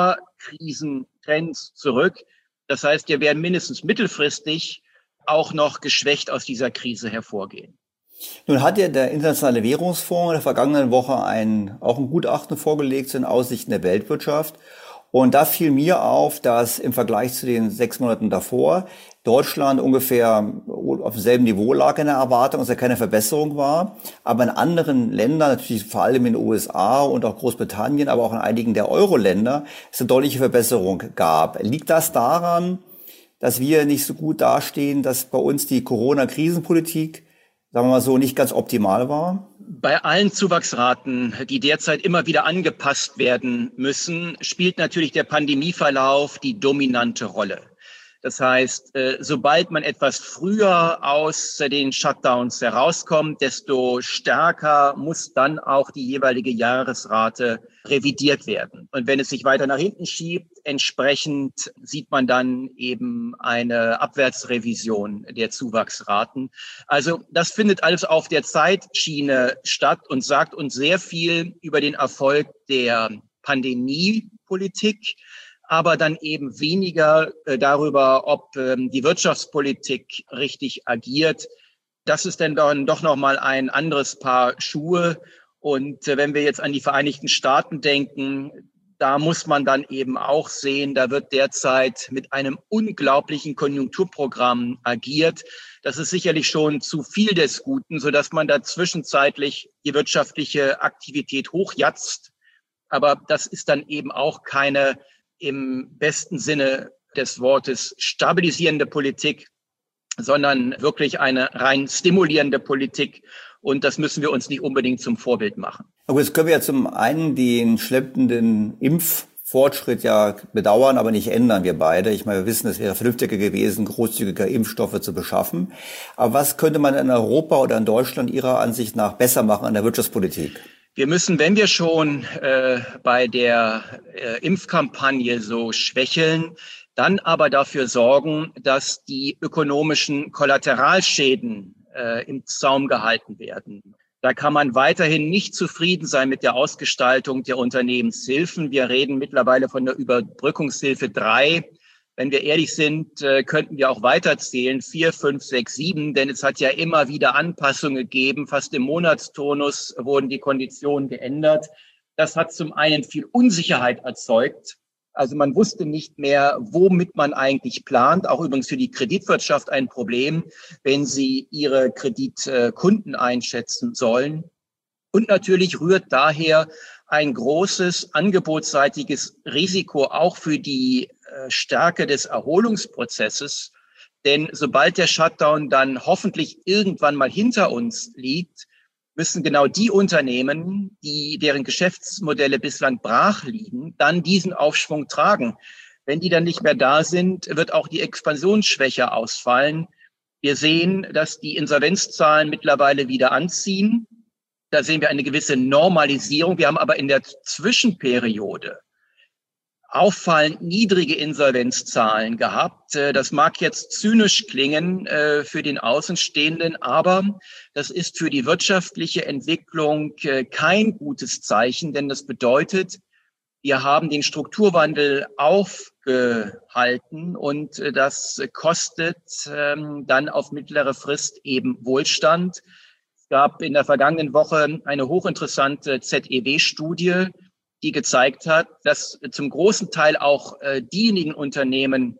Vorkrisentrends zurück. Das heißt, wir werden mindestens mittelfristig auch noch geschwächt aus dieser Krise hervorgehen. Nun hat ja der Internationale Währungsfonds in der vergangenen Woche ein, auch ein Gutachten vorgelegt zu den Aussichten der Weltwirtschaft. Und da fiel mir auf, dass im Vergleich zu den sechs Monaten davor Deutschland ungefähr auf demselben Niveau lag in der Erwartung, dass ja keine Verbesserung war. Aber in anderen Ländern, natürlich vor allem in den U S A und auch Großbritannien, aber auch in einigen der Euro-Länder, es eine deutliche Verbesserung gab. Liegt das daran, dass wir nicht so gut dastehen, dass bei uns die Corona-Krisenpolitik, sagen wir mal so, nicht ganz optimal war? Bei allen Zuwachsraten, die derzeit immer wieder angepasst werden müssen, spielt natürlich der Pandemieverlauf die dominante Rolle. Das heißt, sobald man etwas früher aus den Shutdowns herauskommt, desto stärker muss dann auch die jeweilige Jahresrate revidiert werden. Und wenn es sich weiter nach hinten schiebt, entsprechend sieht man dann eben eine Abwärtsrevision der Zuwachsraten. Also das findet alles auf der Zeitschiene statt und sagt uns sehr viel über den Erfolg der Pandemiepolitik, aber dann eben weniger äh, darüber, ob ähm, die Wirtschaftspolitik richtig agiert. Das ist dann dann doch noch mal ein anderes Paar Schuhe. Und äh, wenn wir jetzt an die Vereinigten Staaten denken, da muss man dann eben auch sehen, da wird derzeit mit einem unglaublichen Konjunkturprogramm agiert. Das ist sicherlich schon zu viel des Guten, sodass man da zwischenzeitlich die wirtschaftliche Aktivität hochjatzt. Aber das ist dann eben auch keine im besten Sinne des Wortes stabilisierende Politik, sondern wirklich eine rein stimulierende Politik. Und das müssen wir uns nicht unbedingt zum Vorbild machen. Aber jetzt können wir ja zum einen den schleppenden Impffortschritt ja bedauern, aber nicht ändern, wir beide. Ich meine, wir wissen, es wäre vernünftiger gewesen, großzügiger Impfstoffe zu beschaffen. Aber was könnte man in Europa oder in Deutschland Ihrer Ansicht nach besser machen an der Wirtschaftspolitik? Wir müssen, wenn wir schon äh, bei der äh, Impfkampagne so schwächeln, dann aber dafür sorgen, dass die ökonomischen Kollateralschäden äh, im Zaum gehalten werden. Da kann man weiterhin nicht zufrieden sein mit der Ausgestaltung der Unternehmenshilfen. Wir reden mittlerweile von der Überbrückungshilfe drei. Wenn wir ehrlich sind, könnten wir auch weiterzählen, vier, fünf, sechs, sieben, denn es hat ja immer wieder Anpassungen gegeben. Fast im Monatsturnus wurden die Konditionen geändert. Das hat zum einen viel Unsicherheit erzeugt. Also man wusste nicht mehr, womit man eigentlich plant. Auch übrigens für die Kreditwirtschaft ein Problem, wenn sie ihre Kreditkunden einschätzen sollen. Und natürlich rührt daher ein großes angebotsseitiges Risiko auch für die Stärke des Erholungsprozesses. Denn sobald der Shutdown dann hoffentlich irgendwann mal hinter uns liegt, müssen genau die Unternehmen, die deren Geschäftsmodelle bislang brach liegen, dann diesen Aufschwung tragen. Wenn die dann nicht mehr da sind, wird auch die Expansionsschwäche ausfallen. Wir sehen, dass die Insolvenzzahlen mittlerweile wieder anziehen. Da sehen wir eine gewisse Normalisierung. Wir haben aber in der Zwischenperiode auffallend niedrige Insolvenzzahlen gehabt. Das mag jetzt zynisch klingen äh, für den Außenstehenden, aber das ist für die wirtschaftliche Entwicklung äh, kein gutes Zeichen, denn das bedeutet, wir haben den Strukturwandel aufgehalten und äh, das kostet ähm, dann auf mittlere Frist eben Wohlstand. Es gab in der vergangenen Woche eine hochinteressante Z E W-Studie, die gezeigt hat, dass zum großen Teil auch äh, diejenigen Unternehmen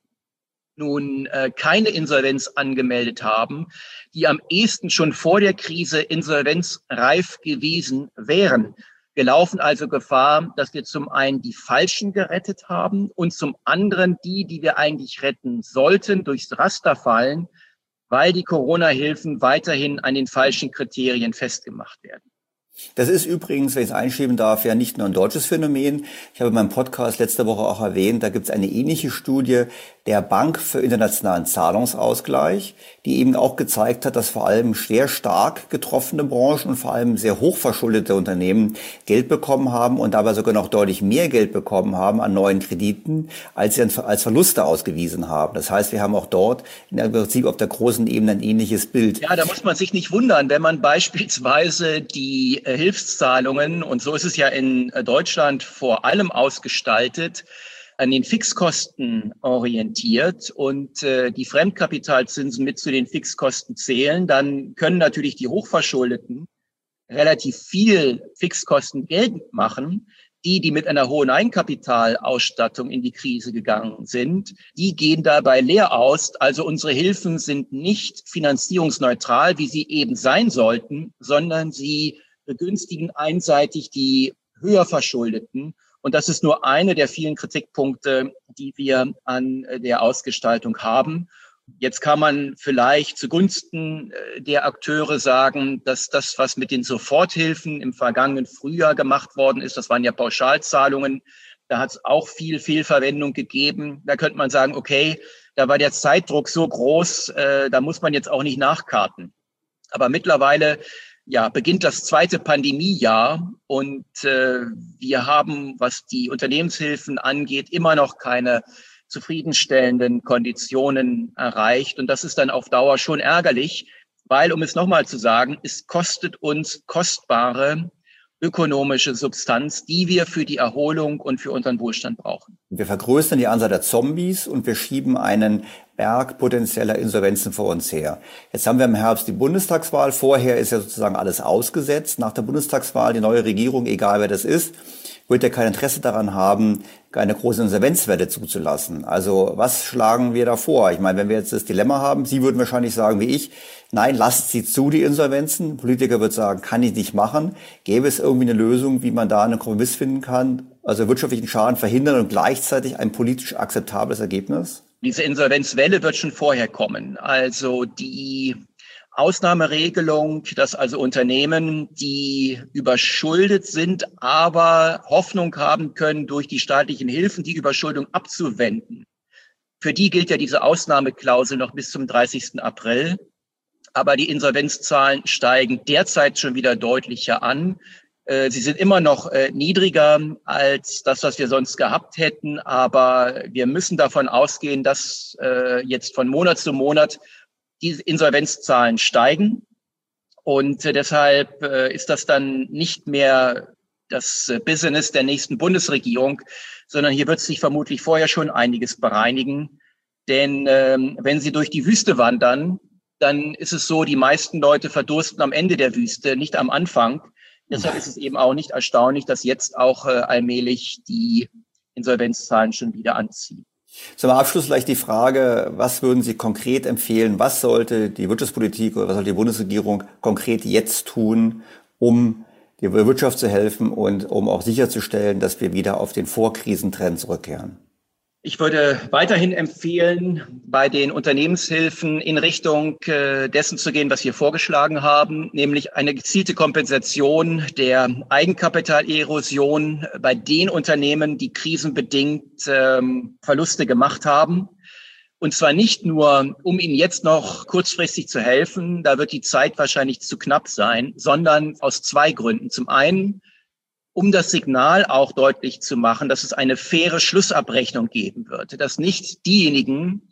nun äh, keine Insolvenz angemeldet haben, die am ehesten schon vor der Krise insolvenzreif gewesen wären. Wir laufen also Gefahr, dass wir zum einen die Falschen gerettet haben und zum anderen die, die wir eigentlich retten sollten, durchs Raster fallen, weil die Corona-Hilfen weiterhin an den falschen Kriterien festgemacht werden. Das ist übrigens, wenn ich es einschieben darf, ja nicht nur ein deutsches Phänomen. Ich habe in meinem Podcast letzte Woche auch erwähnt, da gibt es eine ähnliche Studie der Bank für internationalen Zahlungsausgleich, die eben auch gezeigt hat, dass vor allem sehr stark getroffene Branchen und vor allem sehr hochverschuldete Unternehmen Geld bekommen haben und dabei sogar noch deutlich mehr Geld bekommen haben an neuen Krediten, als sie als Verluste ausgewiesen haben. Das heißt, wir haben auch dort im Prinzip auf der großen Ebene ein ähnliches Bild. Ja, da muss man sich nicht wundern, wenn man beispielsweise die äh, Hilfszahlungen, und so ist es ja in äh, Deutschland vor allem ausgestaltet, an den Fixkosten orientiert und äh, die Fremdkapitalzinsen mit zu den Fixkosten zählen, dann können natürlich die Hochverschuldeten relativ viel Fixkosten geltend machen. Die, die mit einer hohen Eigenkapitalausstattung in die Krise gegangen sind, die gehen dabei leer aus. Also unsere Hilfen sind nicht finanzierungsneutral, wie sie eben sein sollten, sondern sie begünstigen einseitig die höher Verschuldeten. Und das ist nur eine der vielen Kritikpunkte, die wir an der Ausgestaltung haben. Jetzt kann man vielleicht zugunsten der Akteure sagen, dass das, was mit den Soforthilfen im vergangenen Frühjahr gemacht worden ist, das waren ja Pauschalzahlungen, da hat es auch viel Fehlverwendung gegeben. Da könnte man sagen, okay, da war der Zeitdruck so groß, äh, da muss man jetzt auch nicht nachkarten. Aber mittlerweile ja, beginnt das zweite Pandemiejahr und äh, wir haben, was die Unternehmenshilfen angeht, immer noch keine zufriedenstellenden Konditionen erreicht. Und das ist dann auf Dauer schon ärgerlich, weil, um es nochmal zu sagen, es kostet uns kostbare ökonomische Substanz, die wir für die Erholung und für unseren Wohlstand brauchen. Wir vergrößern die Anzahl der Zombies und wir schieben einen Berg potenzieller Insolvenzen vor uns her. Jetzt haben wir im Herbst die Bundestagswahl. Vorher ist ja sozusagen alles ausgesetzt. Nach der Bundestagswahl die neue Regierung, egal wer das ist, wird ja kein Interesse daran haben, eine große Insolvenzwelle zuzulassen. Also was schlagen wir da vor? Ich meine, wenn wir jetzt das Dilemma haben, Sie würden wahrscheinlich sagen wie ich, nein, lasst sie zu, die Insolvenzen. Ein Politiker wird sagen, kann ich nicht machen. Gäbe es irgendwie eine Lösung, wie man da einen Kompromiss finden kann, also wirtschaftlichen Schaden verhindern und gleichzeitig ein politisch akzeptables Ergebnis? Diese Insolvenzwelle wird schon vorher kommen. Also die Ausnahmeregelung, dass also Unternehmen, die überschuldet sind, aber Hoffnung haben können, durch die staatlichen Hilfen die Überschuldung abzuwenden. Für die gilt ja diese Ausnahmeklausel noch bis zum dreißigsten April. Aber die Insolvenzzahlen steigen derzeit schon wieder deutlicher an. Sie sind immer noch niedriger als das, was wir sonst gehabt hätten. Aber wir müssen davon ausgehen, dass jetzt von Monat zu Monat die Insolvenzzahlen steigen. Und deshalb ist das dann nicht mehr das Business der nächsten Bundesregierung, sondern hier wird sich vermutlich vorher schon einiges bereinigen. Denn wenn Sie durch die Wüste wandern, dann ist es so, die meisten Leute verdursten am Ende der Wüste, nicht am Anfang. Deshalb ist es eben auch nicht erstaunlich, dass jetzt auch äh, allmählich die Insolvenzzahlen schon wieder anziehen. Zum Abschluss vielleicht die Frage, was würden Sie konkret empfehlen? Was sollte die Wirtschaftspolitik oder was sollte die Bundesregierung konkret jetzt tun, um der Wirtschaft zu helfen und um auch sicherzustellen, dass wir wieder auf den Vorkrisentrend zurückkehren? Ich würde weiterhin empfehlen, bei den Unternehmenshilfen in Richtung äh, dessen zu gehen, was wir vorgeschlagen haben, nämlich eine gezielte Kompensation der Eigenkapitalerosion bei den Unternehmen, die krisenbedingt ähm, Verluste gemacht haben. Und zwar nicht nur, um ihnen jetzt noch kurzfristig zu helfen, da wird die Zeit wahrscheinlich zu knapp sein, sondern aus zwei Gründen. Zum einen, um das Signal auch deutlich zu machen, dass es eine faire Schlussabrechnung geben wird, dass nicht diejenigen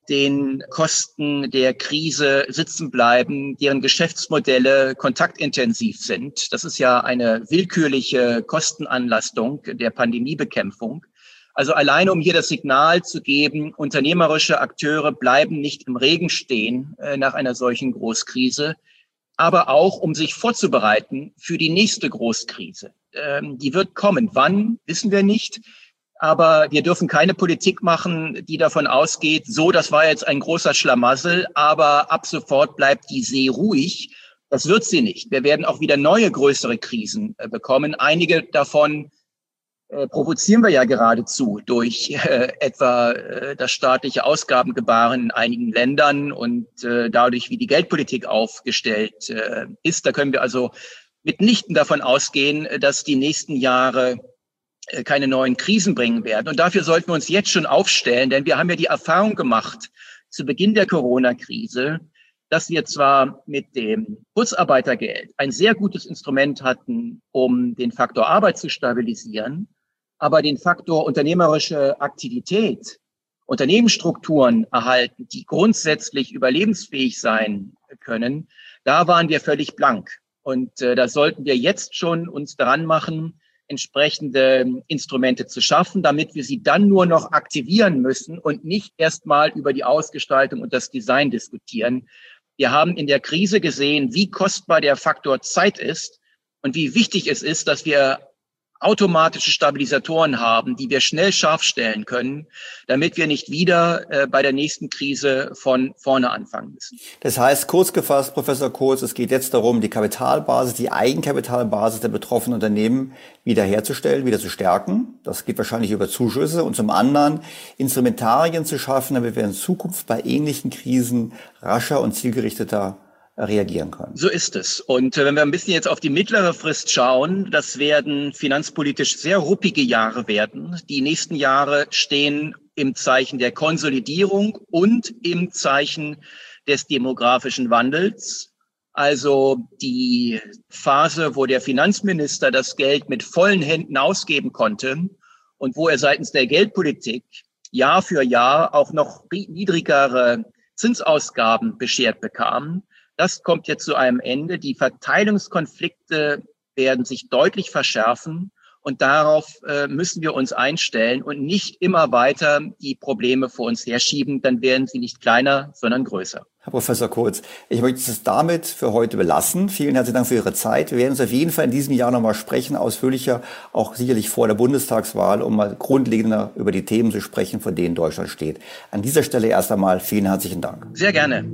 den Kosten der Krise sitzen bleiben, deren Geschäftsmodelle kontaktintensiv sind. Das ist ja eine willkürliche Kostenanlastung der Pandemiebekämpfung. Also alleine, um hier das Signal zu geben, unternehmerische Akteure bleiben nicht im Regen stehen äh, nach einer solchen Großkrise, aber auch, um sich vorzubereiten für die nächste Großkrise. Ähm, die wird kommen. Wann, wissen wir nicht. Aber wir dürfen keine Politik machen, die davon ausgeht, so, das war jetzt ein großer Schlamassel, aber ab sofort bleibt die See ruhig. Das wird sie nicht. Wir werden auch wieder neue, größere Krisen äh, bekommen. Einige davon äh, provozieren wir ja geradezu durch äh, etwa äh, das staatliche Ausgabengebaren in einigen Ländern und äh, dadurch, wie die Geldpolitik aufgestellt äh, ist. Da können wir also mitnichten davon ausgehen, dass die nächsten Jahre äh, keine neuen Krisen bringen werden. Und dafür sollten wir uns jetzt schon aufstellen, denn wir haben ja die Erfahrung gemacht zu Beginn der Corona-Krise, dass wir zwar mit dem Kurzarbeitergeld ein sehr gutes Instrument hatten, um den Faktor Arbeit zu stabilisieren, aber den Faktor unternehmerische Aktivität, Unternehmensstrukturen erhalten, die grundsätzlich überlebensfähig sein können, da waren wir völlig blank. Und äh, da sollten wir jetzt schon uns daran machen, entsprechende Instrumente zu schaffen, damit wir sie dann nur noch aktivieren müssen und nicht erstmal über die Ausgestaltung und das Design diskutieren. Wir haben in der Krise gesehen, wie kostbar der Faktor Zeit ist und wie wichtig es ist, dass wir automatische Stabilisatoren haben, die wir schnell scharf stellen können, damit wir nicht wieder äh, bei der nächsten Krise von vorne anfangen müssen. Das heißt, kurz gefasst, Professor Kurz, es geht jetzt darum, die Kapitalbasis, die Eigenkapitalbasis der betroffenen Unternehmen wiederherzustellen, wieder zu stärken. Das geht wahrscheinlich über Zuschüsse und zum anderen Instrumentarien zu schaffen, damit wir in Zukunft bei ähnlichen Krisen rascher und zielgerichteter reagieren können. So ist es. Und äh, wenn wir ein bisschen jetzt auf die mittlere Frist schauen, das werden finanzpolitisch sehr ruppige Jahre werden. Die nächsten Jahre stehen im Zeichen der Konsolidierung und im Zeichen des demografischen Wandels. Also die Phase, wo der Finanzminister das Geld mit vollen Händen ausgeben konnte und wo er seitens der Geldpolitik Jahr für Jahr auch noch niedrigere Zinsausgaben beschert bekam. Das kommt jetzt zu einem Ende. Die Verteilungskonflikte werden sich deutlich verschärfen und darauf äh, müssen wir uns einstellen und nicht immer weiter die Probleme vor uns herschieben. Dann werden sie nicht kleiner, sondern größer. Herr Professor Kurz, ich möchte es damit für heute belassen. Vielen herzlichen Dank für Ihre Zeit. Wir werden uns auf jeden Fall in diesem Jahr nochmal sprechen, ausführlicher, auch sicherlich vor der Bundestagswahl, um mal grundlegender über die Themen zu sprechen, vor denen Deutschland steht. An dieser Stelle erst einmal vielen herzlichen Dank. Sehr gerne.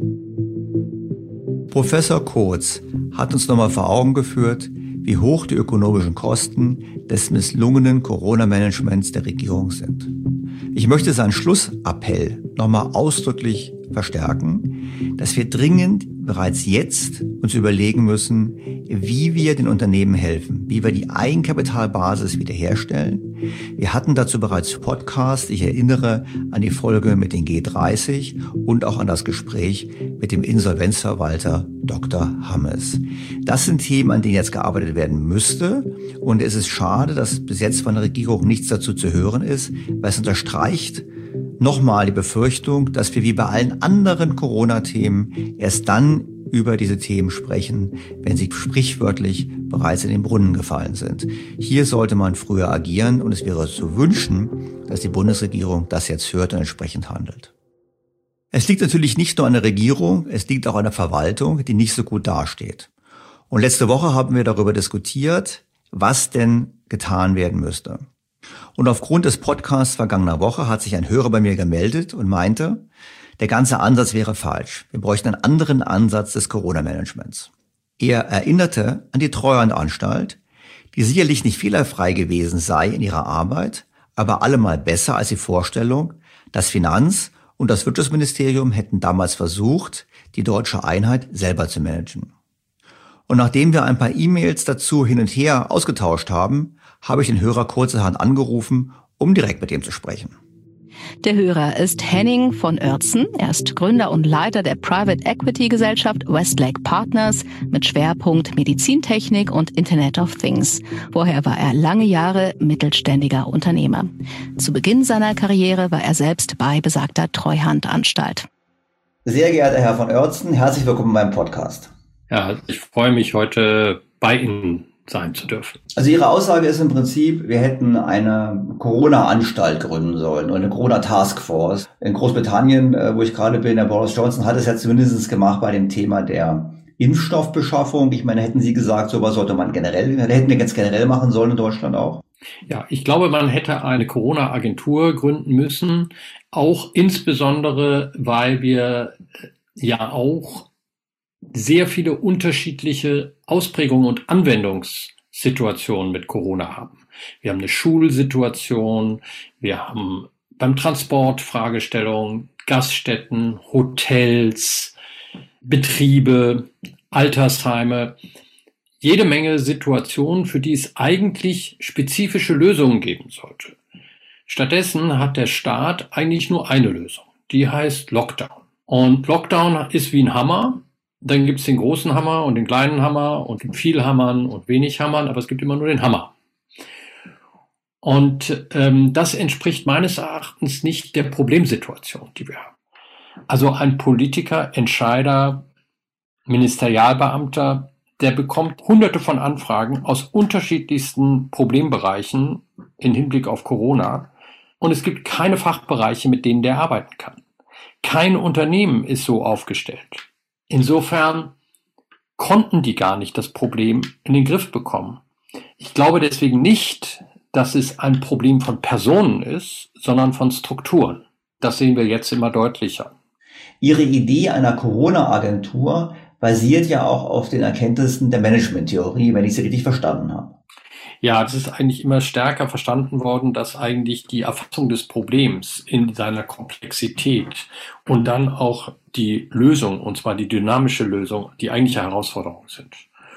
Professor Kurz hat uns nochmal vor Augen geführt, wie hoch die ökonomischen Kosten des misslungenen Corona-Managements der Regierung sind. Ich möchte seinen Schlussappell nochmal ausdrücklich verstärken, dass wir dringend bereits jetzt uns überlegen müssen, wie wir den Unternehmen helfen, wie wir die Eigenkapitalbasis wiederherstellen. Wir hatten dazu bereits Podcast. Ich erinnere an die Folge mit den G dreißig und auch an das Gespräch mit dem Insolvenzverwalter Doktor Hammes. Das sind Themen, an denen jetzt gearbeitet werden müsste. Und es ist schade, dass bis jetzt von der Regierung nichts dazu zu hören ist, weil es unterstreicht nochmal die Befürchtung, dass wir wie bei allen anderen Corona-Themen erst dann über diese Themen sprechen, wenn sie sprichwörtlich bereits in den Brunnen gefallen sind. Hier sollte man früher agieren und es wäre zu wünschen, dass die Bundesregierung das jetzt hört und entsprechend handelt. Es liegt natürlich nicht nur an der Regierung, es liegt auch an der Verwaltung, die nicht so gut dasteht. Und letzte Woche haben wir darüber diskutiert, was denn getan werden müsste. Und aufgrund des Podcasts vergangener Woche hat sich ein Hörer bei mir gemeldet und meinte, der ganze Ansatz wäre falsch. Wir bräuchten einen anderen Ansatz des Corona-Managements. Er erinnerte an die Treuhandanstalt, die sicherlich nicht fehlerfrei gewesen sei in ihrer Arbeit, aber allemal besser als die Vorstellung, das Finanz- und das Wirtschaftsministerium hätten damals versucht, die deutsche Einheit selber zu managen. Und nachdem wir ein paar E-Mails dazu hin und her ausgetauscht haben, habe ich den Hörer kurzerhand angerufen, um direkt mit ihm zu sprechen. Der Hörer ist Henning von Oertzen. Er ist Gründer und Leiter der Private Equity Gesellschaft Westlake Partners mit Schwerpunkt Medizintechnik und Internet of Things. Vorher war er lange Jahre mittelständiger Unternehmer. Zu Beginn seiner Karriere war er selbst bei besagter Treuhandanstalt. Sehr geehrter Herr von Oertzen, herzlich willkommen beim Podcast. Ja, ich freue mich, heute bei Ihnen sein zu dürfen. Also Ihre Aussage ist im Prinzip, wir hätten eine Corona-Anstalt gründen sollen oder eine Corona-Taskforce. In Großbritannien, wo ich gerade bin, der Boris Johnson hat es ja zumindest gemacht bei dem Thema der Impfstoffbeschaffung. Ich meine, hätten Sie gesagt, sowas sollte man generell, hätten wir jetzt generell machen sollen in Deutschland auch? Ja, ich glaube, man hätte eine Corona-Agentur gründen müssen, auch insbesondere, weil wir ja auch sehr viele unterschiedliche Ausprägungen und Anwendungssituationen mit Corona haben. Wir haben eine Schulsituation, wir haben beim Transport Fragestellungen, Gaststätten, Hotels, Betriebe, Altersheime, jede Menge Situationen, für die es eigentlich spezifische Lösungen geben sollte. Stattdessen hat der Staat eigentlich nur eine Lösung, die heißt Lockdown. Und Lockdown ist wie ein Hammer. Dann gibt es den großen Hammer und den kleinen Hammer und viel Hammern und wenig Hammern, aber es gibt immer nur den Hammer. Und ähm, das entspricht meines Erachtens nicht der Problemsituation, die wir haben. Also ein Politiker, Entscheider, Ministerialbeamter, der bekommt hunderte von Anfragen aus unterschiedlichsten Problembereichen im Hinblick auf Corona. Und es gibt keine Fachbereiche, mit denen der arbeiten kann. Kein Unternehmen ist so aufgestellt. Insofern konnten die gar nicht das Problem in den Griff bekommen. Ich glaube deswegen nicht, dass es ein Problem von Personen ist, sondern von Strukturen. Das sehen wir jetzt immer deutlicher. Ihre Idee einer Corona-Agentur basiert ja auch auf den Erkenntnissen der Management-Theorie, wenn ich sie richtig verstanden habe. Ja, es ist eigentlich immer stärker verstanden worden, dass eigentlich die Erfassung des Problems in seiner Komplexität und dann auch die Lösung, und zwar die dynamische Lösung, die eigentliche Herausforderung sind.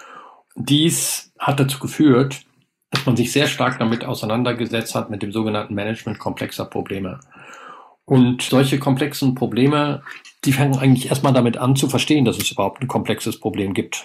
Dies hat dazu geführt, dass man sich sehr stark damit auseinandergesetzt hat, mit dem sogenannten Management komplexer Probleme. Und solche komplexen Probleme, die fangen eigentlich erstmal damit an zu verstehen, dass es überhaupt ein komplexes Problem gibt.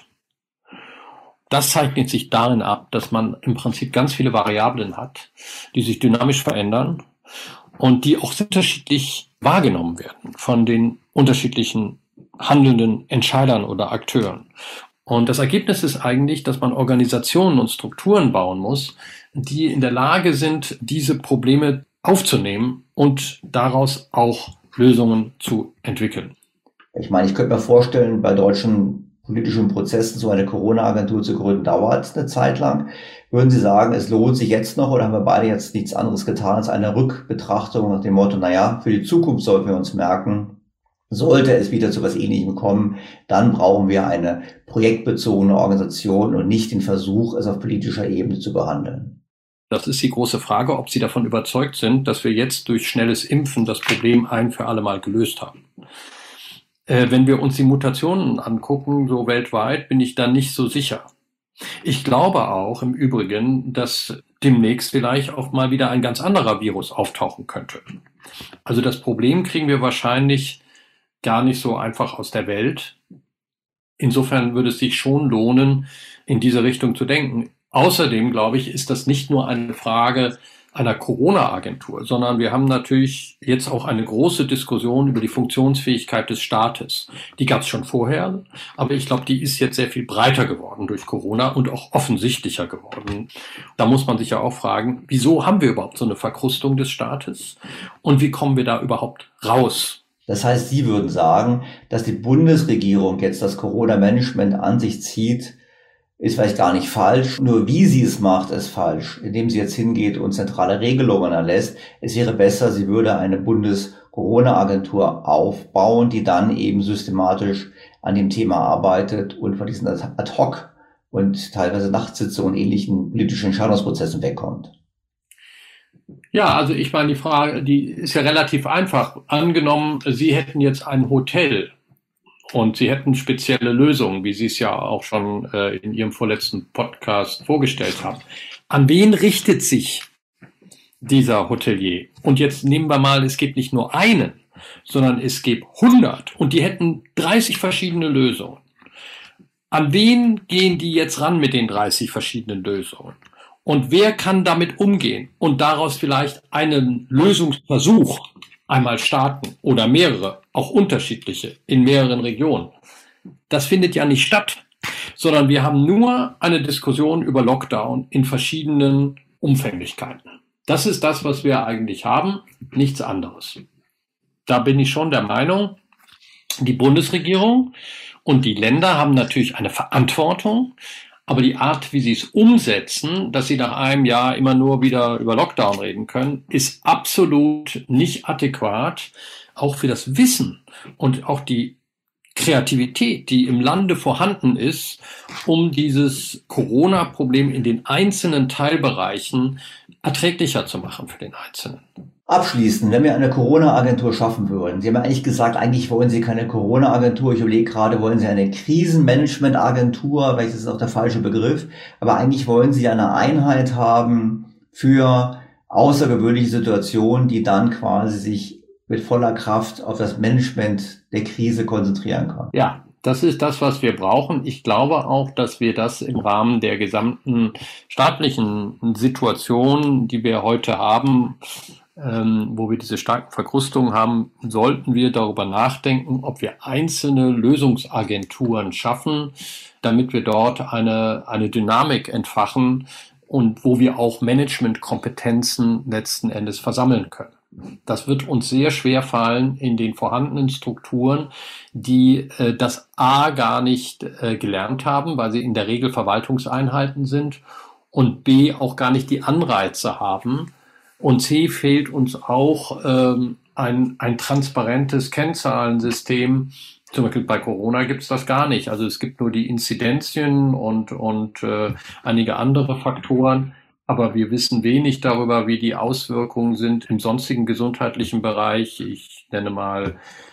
Das zeichnet sich darin ab, dass man im Prinzip ganz viele Variablen hat, die sich dynamisch verändern und die auch unterschiedlich wahrgenommen werden von den unterschiedlichen handelnden Entscheidern oder Akteuren. Und das Ergebnis ist eigentlich, dass man Organisationen und Strukturen bauen muss, die in der Lage sind, diese Probleme aufzunehmen und daraus auch Lösungen zu entwickeln. Ich meine, ich könnte mir vorstellen, bei deutschen politischen Prozessen so eine Corona-Agentur zu gründen, dauert eine Zeit lang. Würden Sie sagen, es lohnt sich jetzt noch oder haben wir beide jetzt nichts anderes getan als eine Rückbetrachtung nach dem Motto, naja, für die Zukunft sollten wir uns merken, sollte es wieder zu was Ähnlichem kommen, dann brauchen wir eine projektbezogene Organisation und nicht den Versuch, es auf politischer Ebene zu behandeln. Das ist die große Frage, ob Sie davon überzeugt sind, dass wir jetzt durch schnelles Impfen das Problem ein für alle Mal gelöst haben. Äh, wenn wir uns die Mutationen angucken, so weltweit, bin ich da nicht so sicher. Ich glaube auch im Übrigen, dass demnächst vielleicht auch mal wieder ein ganz anderer Virus auftauchen könnte. Also das Problem kriegen wir wahrscheinlich gar nicht so einfach aus der Welt. Insofern würde es sich schon lohnen, in diese Richtung zu denken. Außerdem, glaube ich, ist das nicht nur eine Frage einer Corona-Agentur, sondern wir haben natürlich jetzt auch eine große Diskussion über die Funktionsfähigkeit des Staates. Die gab es schon vorher, aber ich glaube, die ist jetzt sehr viel breiter geworden durch Corona und auch offensichtlicher geworden. Da muss man sich ja auch fragen, wieso haben wir überhaupt so eine Verkrustung des Staates und wie kommen wir da überhaupt raus? Das heißt, Sie würden sagen, dass die Bundesregierung jetzt das Corona-Management an sich zieht, ist vielleicht gar nicht falsch, nur wie sie es macht, ist falsch, indem sie jetzt hingeht und zentrale Regelungen erlässt. Es wäre besser, sie würde eine Bundes-Corona-Agentur aufbauen, die dann eben systematisch an dem Thema arbeitet und von diesen Ad-Hoc und teilweise Nachtsitzungen und ähnlichen politischen Entscheidungsprozessen wegkommt. Ja, also ich meine, die Frage, die ist ja relativ einfach. Angenommen, Sie hätten jetzt ein Hotel und Sie hätten spezielle Lösungen, wie Sie es ja auch schon äh, in Ihrem vorletzten Podcast vorgestellt haben. An wen richtet sich dieser Hotelier? Und jetzt nehmen wir mal, es gibt nicht nur einen, sondern es gibt hundert und die hätten dreißig verschiedene Lösungen. An wen gehen die jetzt ran mit den dreißig verschiedenen Lösungen? Und wer kann damit umgehen und daraus vielleicht einen Lösungsversuch einmal starten oder mehrere, auch unterschiedliche, in mehreren Regionen? Das findet ja nicht statt, sondern wir haben nur eine Diskussion über Lockdown in verschiedenen Umfänglichkeiten. Das ist das, was wir eigentlich haben, nichts anderes. Da bin ich schon der Meinung, die Bundesregierung und die Länder haben natürlich eine Verantwortung, aber die Art, wie sie es umsetzen, dass sie nach einem Jahr immer nur wieder über Lockdown reden können, ist absolut nicht adäquat, auch für das Wissen und auch die Kreativität, die im Lande vorhanden ist, um dieses Corona-Problem in den einzelnen Teilbereichen erträglicher zu machen für den Einzelnen. Abschließend, wenn wir eine Corona-Agentur schaffen würden, Sie haben ja eigentlich gesagt, eigentlich wollen Sie keine Corona-Agentur, ich überlege gerade, wollen Sie eine Krisenmanagement-Agentur, vielleicht ist das auch der falsche Begriff, aber eigentlich wollen Sie eine Einheit haben für außergewöhnliche Situationen, die dann quasi sich mit voller Kraft auf das Management der Krise konzentrieren kann. Ja, das ist das, was wir brauchen. Ich glaube auch, dass wir das im Rahmen der gesamten staatlichen Situation, die wir heute haben, ähm, wo wir diese starken Verkrustungen haben, sollten wir darüber nachdenken, ob wir einzelne Lösungsagenturen schaffen, damit wir dort eine, eine Dynamik entfachen und wo wir auch Managementkompetenzen letzten Endes versammeln können. Das wird uns sehr schwer fallen in den vorhandenen Strukturen, die äh, das A gar nicht äh, gelernt haben, weil sie in der Regel Verwaltungseinheiten sind und B auch gar nicht die Anreize haben. Und C fehlt uns auch ähm, ein, ein transparentes Kennzahlensystem. Zum Beispiel bei Corona gibt es das gar nicht. Also es gibt nur die Inzidenzien und, und äh, einige andere Faktoren. Aber wir wissen wenig darüber, wie die Auswirkungen sind im sonstigen gesundheitlichen Bereich. Ich nenne mal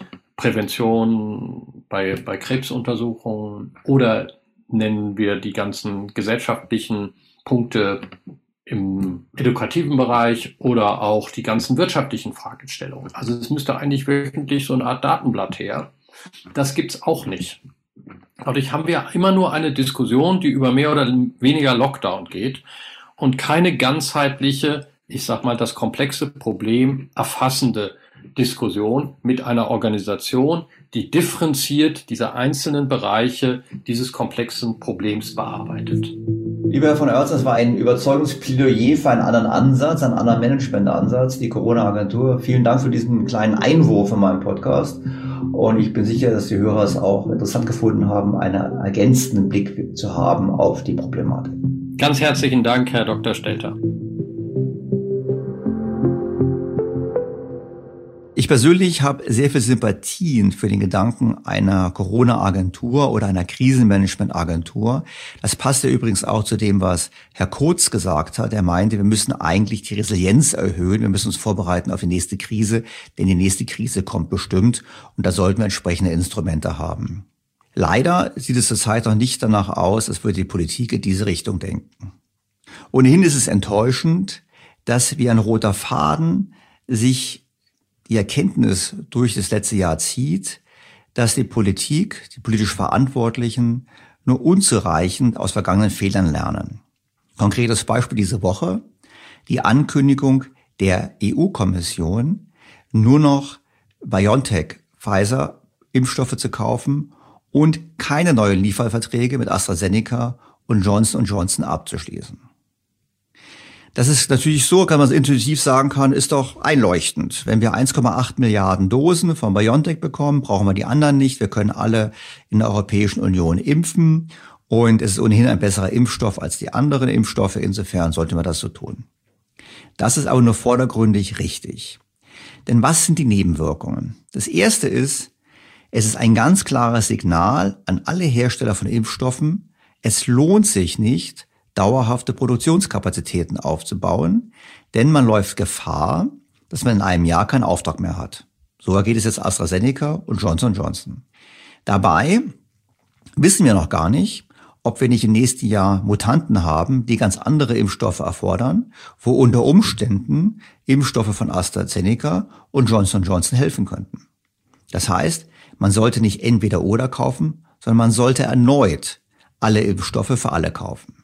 Prävention bei, bei Krebsuntersuchungen oder nennen wir die ganzen gesellschaftlichen Punkte im edukativen Bereich oder auch die ganzen wirtschaftlichen Fragestellungen. Also es müsste eigentlich wöchentlich so eine Art Datenblatt her. Das gibt's auch nicht. Dadurch haben wir immer nur eine Diskussion, die über mehr oder weniger Lockdown geht. Und keine ganzheitliche, ich sag mal, das komplexe Problem erfassende Diskussion mit einer Organisation, die differenziert diese einzelnen Bereiche dieses komplexen Problems bearbeitet. Lieber Herr von Oertzen, das war ein Überzeugungsplädoyer für einen anderen Ansatz, einen anderen Managementansatz, die Corona-Agentur. Vielen Dank für diesen kleinen Einwurf in meinem Podcast. Und ich bin sicher, dass die Hörer es auch interessant gefunden haben, einen ergänzenden Blick zu haben auf die Problematik. Ganz herzlichen Dank, Herr Doktor Stelter. Ich persönlich habe sehr viel Sympathien für den Gedanken einer Corona-Agentur oder einer Krisenmanagement-Agentur. Das passt ja übrigens auch zu dem, was Herr Kurz gesagt hat. Er meinte, wir müssen eigentlich die Resilienz erhöhen. Wir müssen uns vorbereiten auf die nächste Krise, denn die nächste Krise kommt bestimmt und da sollten wir entsprechende Instrumente haben. Leider sieht es zurzeit noch nicht danach aus, als würde die Politik in diese Richtung denken. Ohnehin ist es enttäuschend, dass wie ein roter Faden sich die Erkenntnis durch das letzte Jahr zieht, dass die Politik, die politisch Verantwortlichen nur unzureichend aus vergangenen Fehlern lernen. Konkretes Beispiel diese Woche, die Ankündigung der E U-Kommission, nur noch BioNTech, Pfizer Impfstoffe zu kaufen und keine neuen Lieferverträge mit AstraZeneca und Johnson und Johnson abzuschließen. Das ist natürlich so, kann man es intuitiv sagen kann, ist doch einleuchtend. Wenn wir eins Komma acht Milliarden Dosen von BioNTech bekommen, brauchen wir die anderen nicht. Wir können alle in der Europäischen Union impfen und es ist ohnehin ein besserer Impfstoff als die anderen Impfstoffe. Insofern sollte man das so tun. Das ist aber nur vordergründig richtig. Denn was sind die Nebenwirkungen? Das erste ist, es ist ein ganz klares Signal an alle Hersteller von Impfstoffen, es lohnt sich nicht, dauerhafte Produktionskapazitäten aufzubauen, denn man läuft Gefahr, dass man in einem Jahr keinen Auftrag mehr hat. So geht es jetzt AstraZeneca und Johnson und Johnson. Dabei wissen wir noch gar nicht, ob wir nicht im nächsten Jahr Mutanten haben, die ganz andere Impfstoffe erfordern, wo unter Umständen Impfstoffe von AstraZeneca und Johnson und Johnson helfen könnten. Das heißt, man sollte nicht entweder oder kaufen, sondern man sollte erneut alle Impfstoffe für alle kaufen.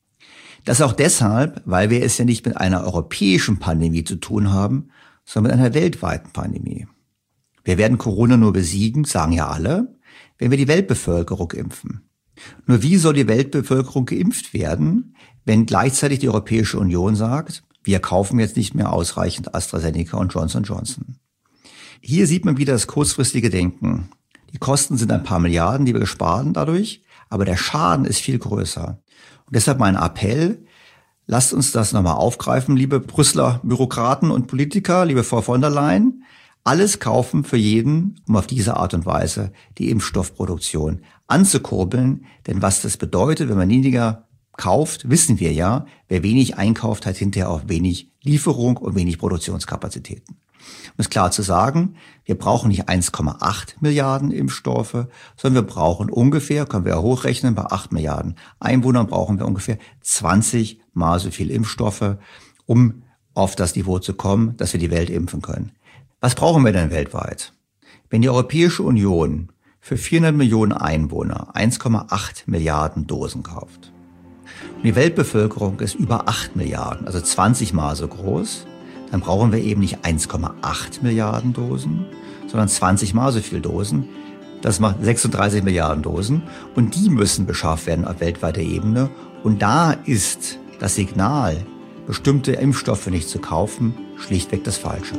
Das auch deshalb, weil wir es ja nicht mit einer europäischen Pandemie zu tun haben, sondern mit einer weltweiten Pandemie. Wir werden Corona nur besiegen, sagen ja alle, wenn wir die Weltbevölkerung impfen. Nur wie soll die Weltbevölkerung geimpft werden, wenn gleichzeitig die Europäische Union sagt, wir kaufen jetzt nicht mehr ausreichend AstraZeneca und Johnson und Johnson. Hier sieht man wieder das kurzfristige Denken. Die Kosten sind ein paar Milliarden, die wir sparen dadurch, aber der Schaden ist viel größer. Und deshalb mein Appell, lasst uns das nochmal aufgreifen, liebe Brüsseler Bürokraten und Politiker, liebe Frau von der Leyen. Alles kaufen für jeden, um auf diese Art und Weise die Impfstoffproduktion anzukurbeln. Denn was das bedeutet, wenn man weniger kauft, wissen wir ja, wer wenig einkauft, hat hinterher auch wenig Lieferung und wenig Produktionskapazitäten. Um es klar zu sagen, wir brauchen nicht eins Komma acht Milliarden Impfstoffe, sondern wir brauchen ungefähr, können wir ja hochrechnen, bei acht Milliarden Einwohnern brauchen wir ungefähr zwanzig Mal so viel Impfstoffe, um auf das Niveau zu kommen, dass wir die Welt impfen können. Was brauchen wir denn weltweit? Wenn die Europäische Union für vierhundert Millionen Einwohner eins Komma acht Milliarden Dosen kauft und die Weltbevölkerung ist über acht Milliarden, also zwanzig Mal so groß, dann brauchen wir eben nicht eins Komma acht Milliarden Dosen, sondern zwanzig Mal so viel Dosen. Das macht sechsunddreißig Milliarden Dosen und die müssen beschafft werden auf weltweiter Ebene. Und da ist das Signal, bestimmte Impfstoffe nicht zu kaufen, schlichtweg das Falsche.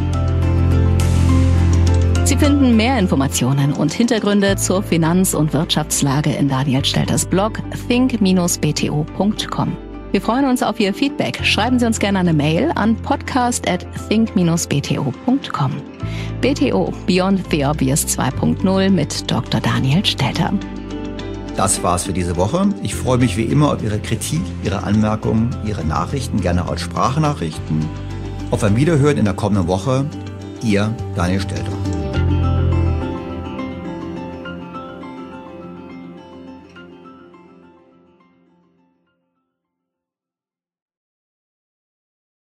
Sie finden mehr Informationen und Hintergründe zur Finanz- und Wirtschaftslage in Daniel Stelters Blog think dash b t o punkt com. Wir freuen uns auf Ihr Feedback. Schreiben Sie uns gerne eine Mail an podcast at think dash b t o punkt com. B T O Beyond the Obvious zwei Punkt null mit Doktor Daniel Stelter. Das war's für diese Woche. Ich freue mich wie immer auf Ihre Kritik, Ihre Anmerkungen, Ihre Nachrichten, gerne als Sprachnachrichten. Auf ein Wiederhören in der kommenden Woche. Ihr Daniel Stelter.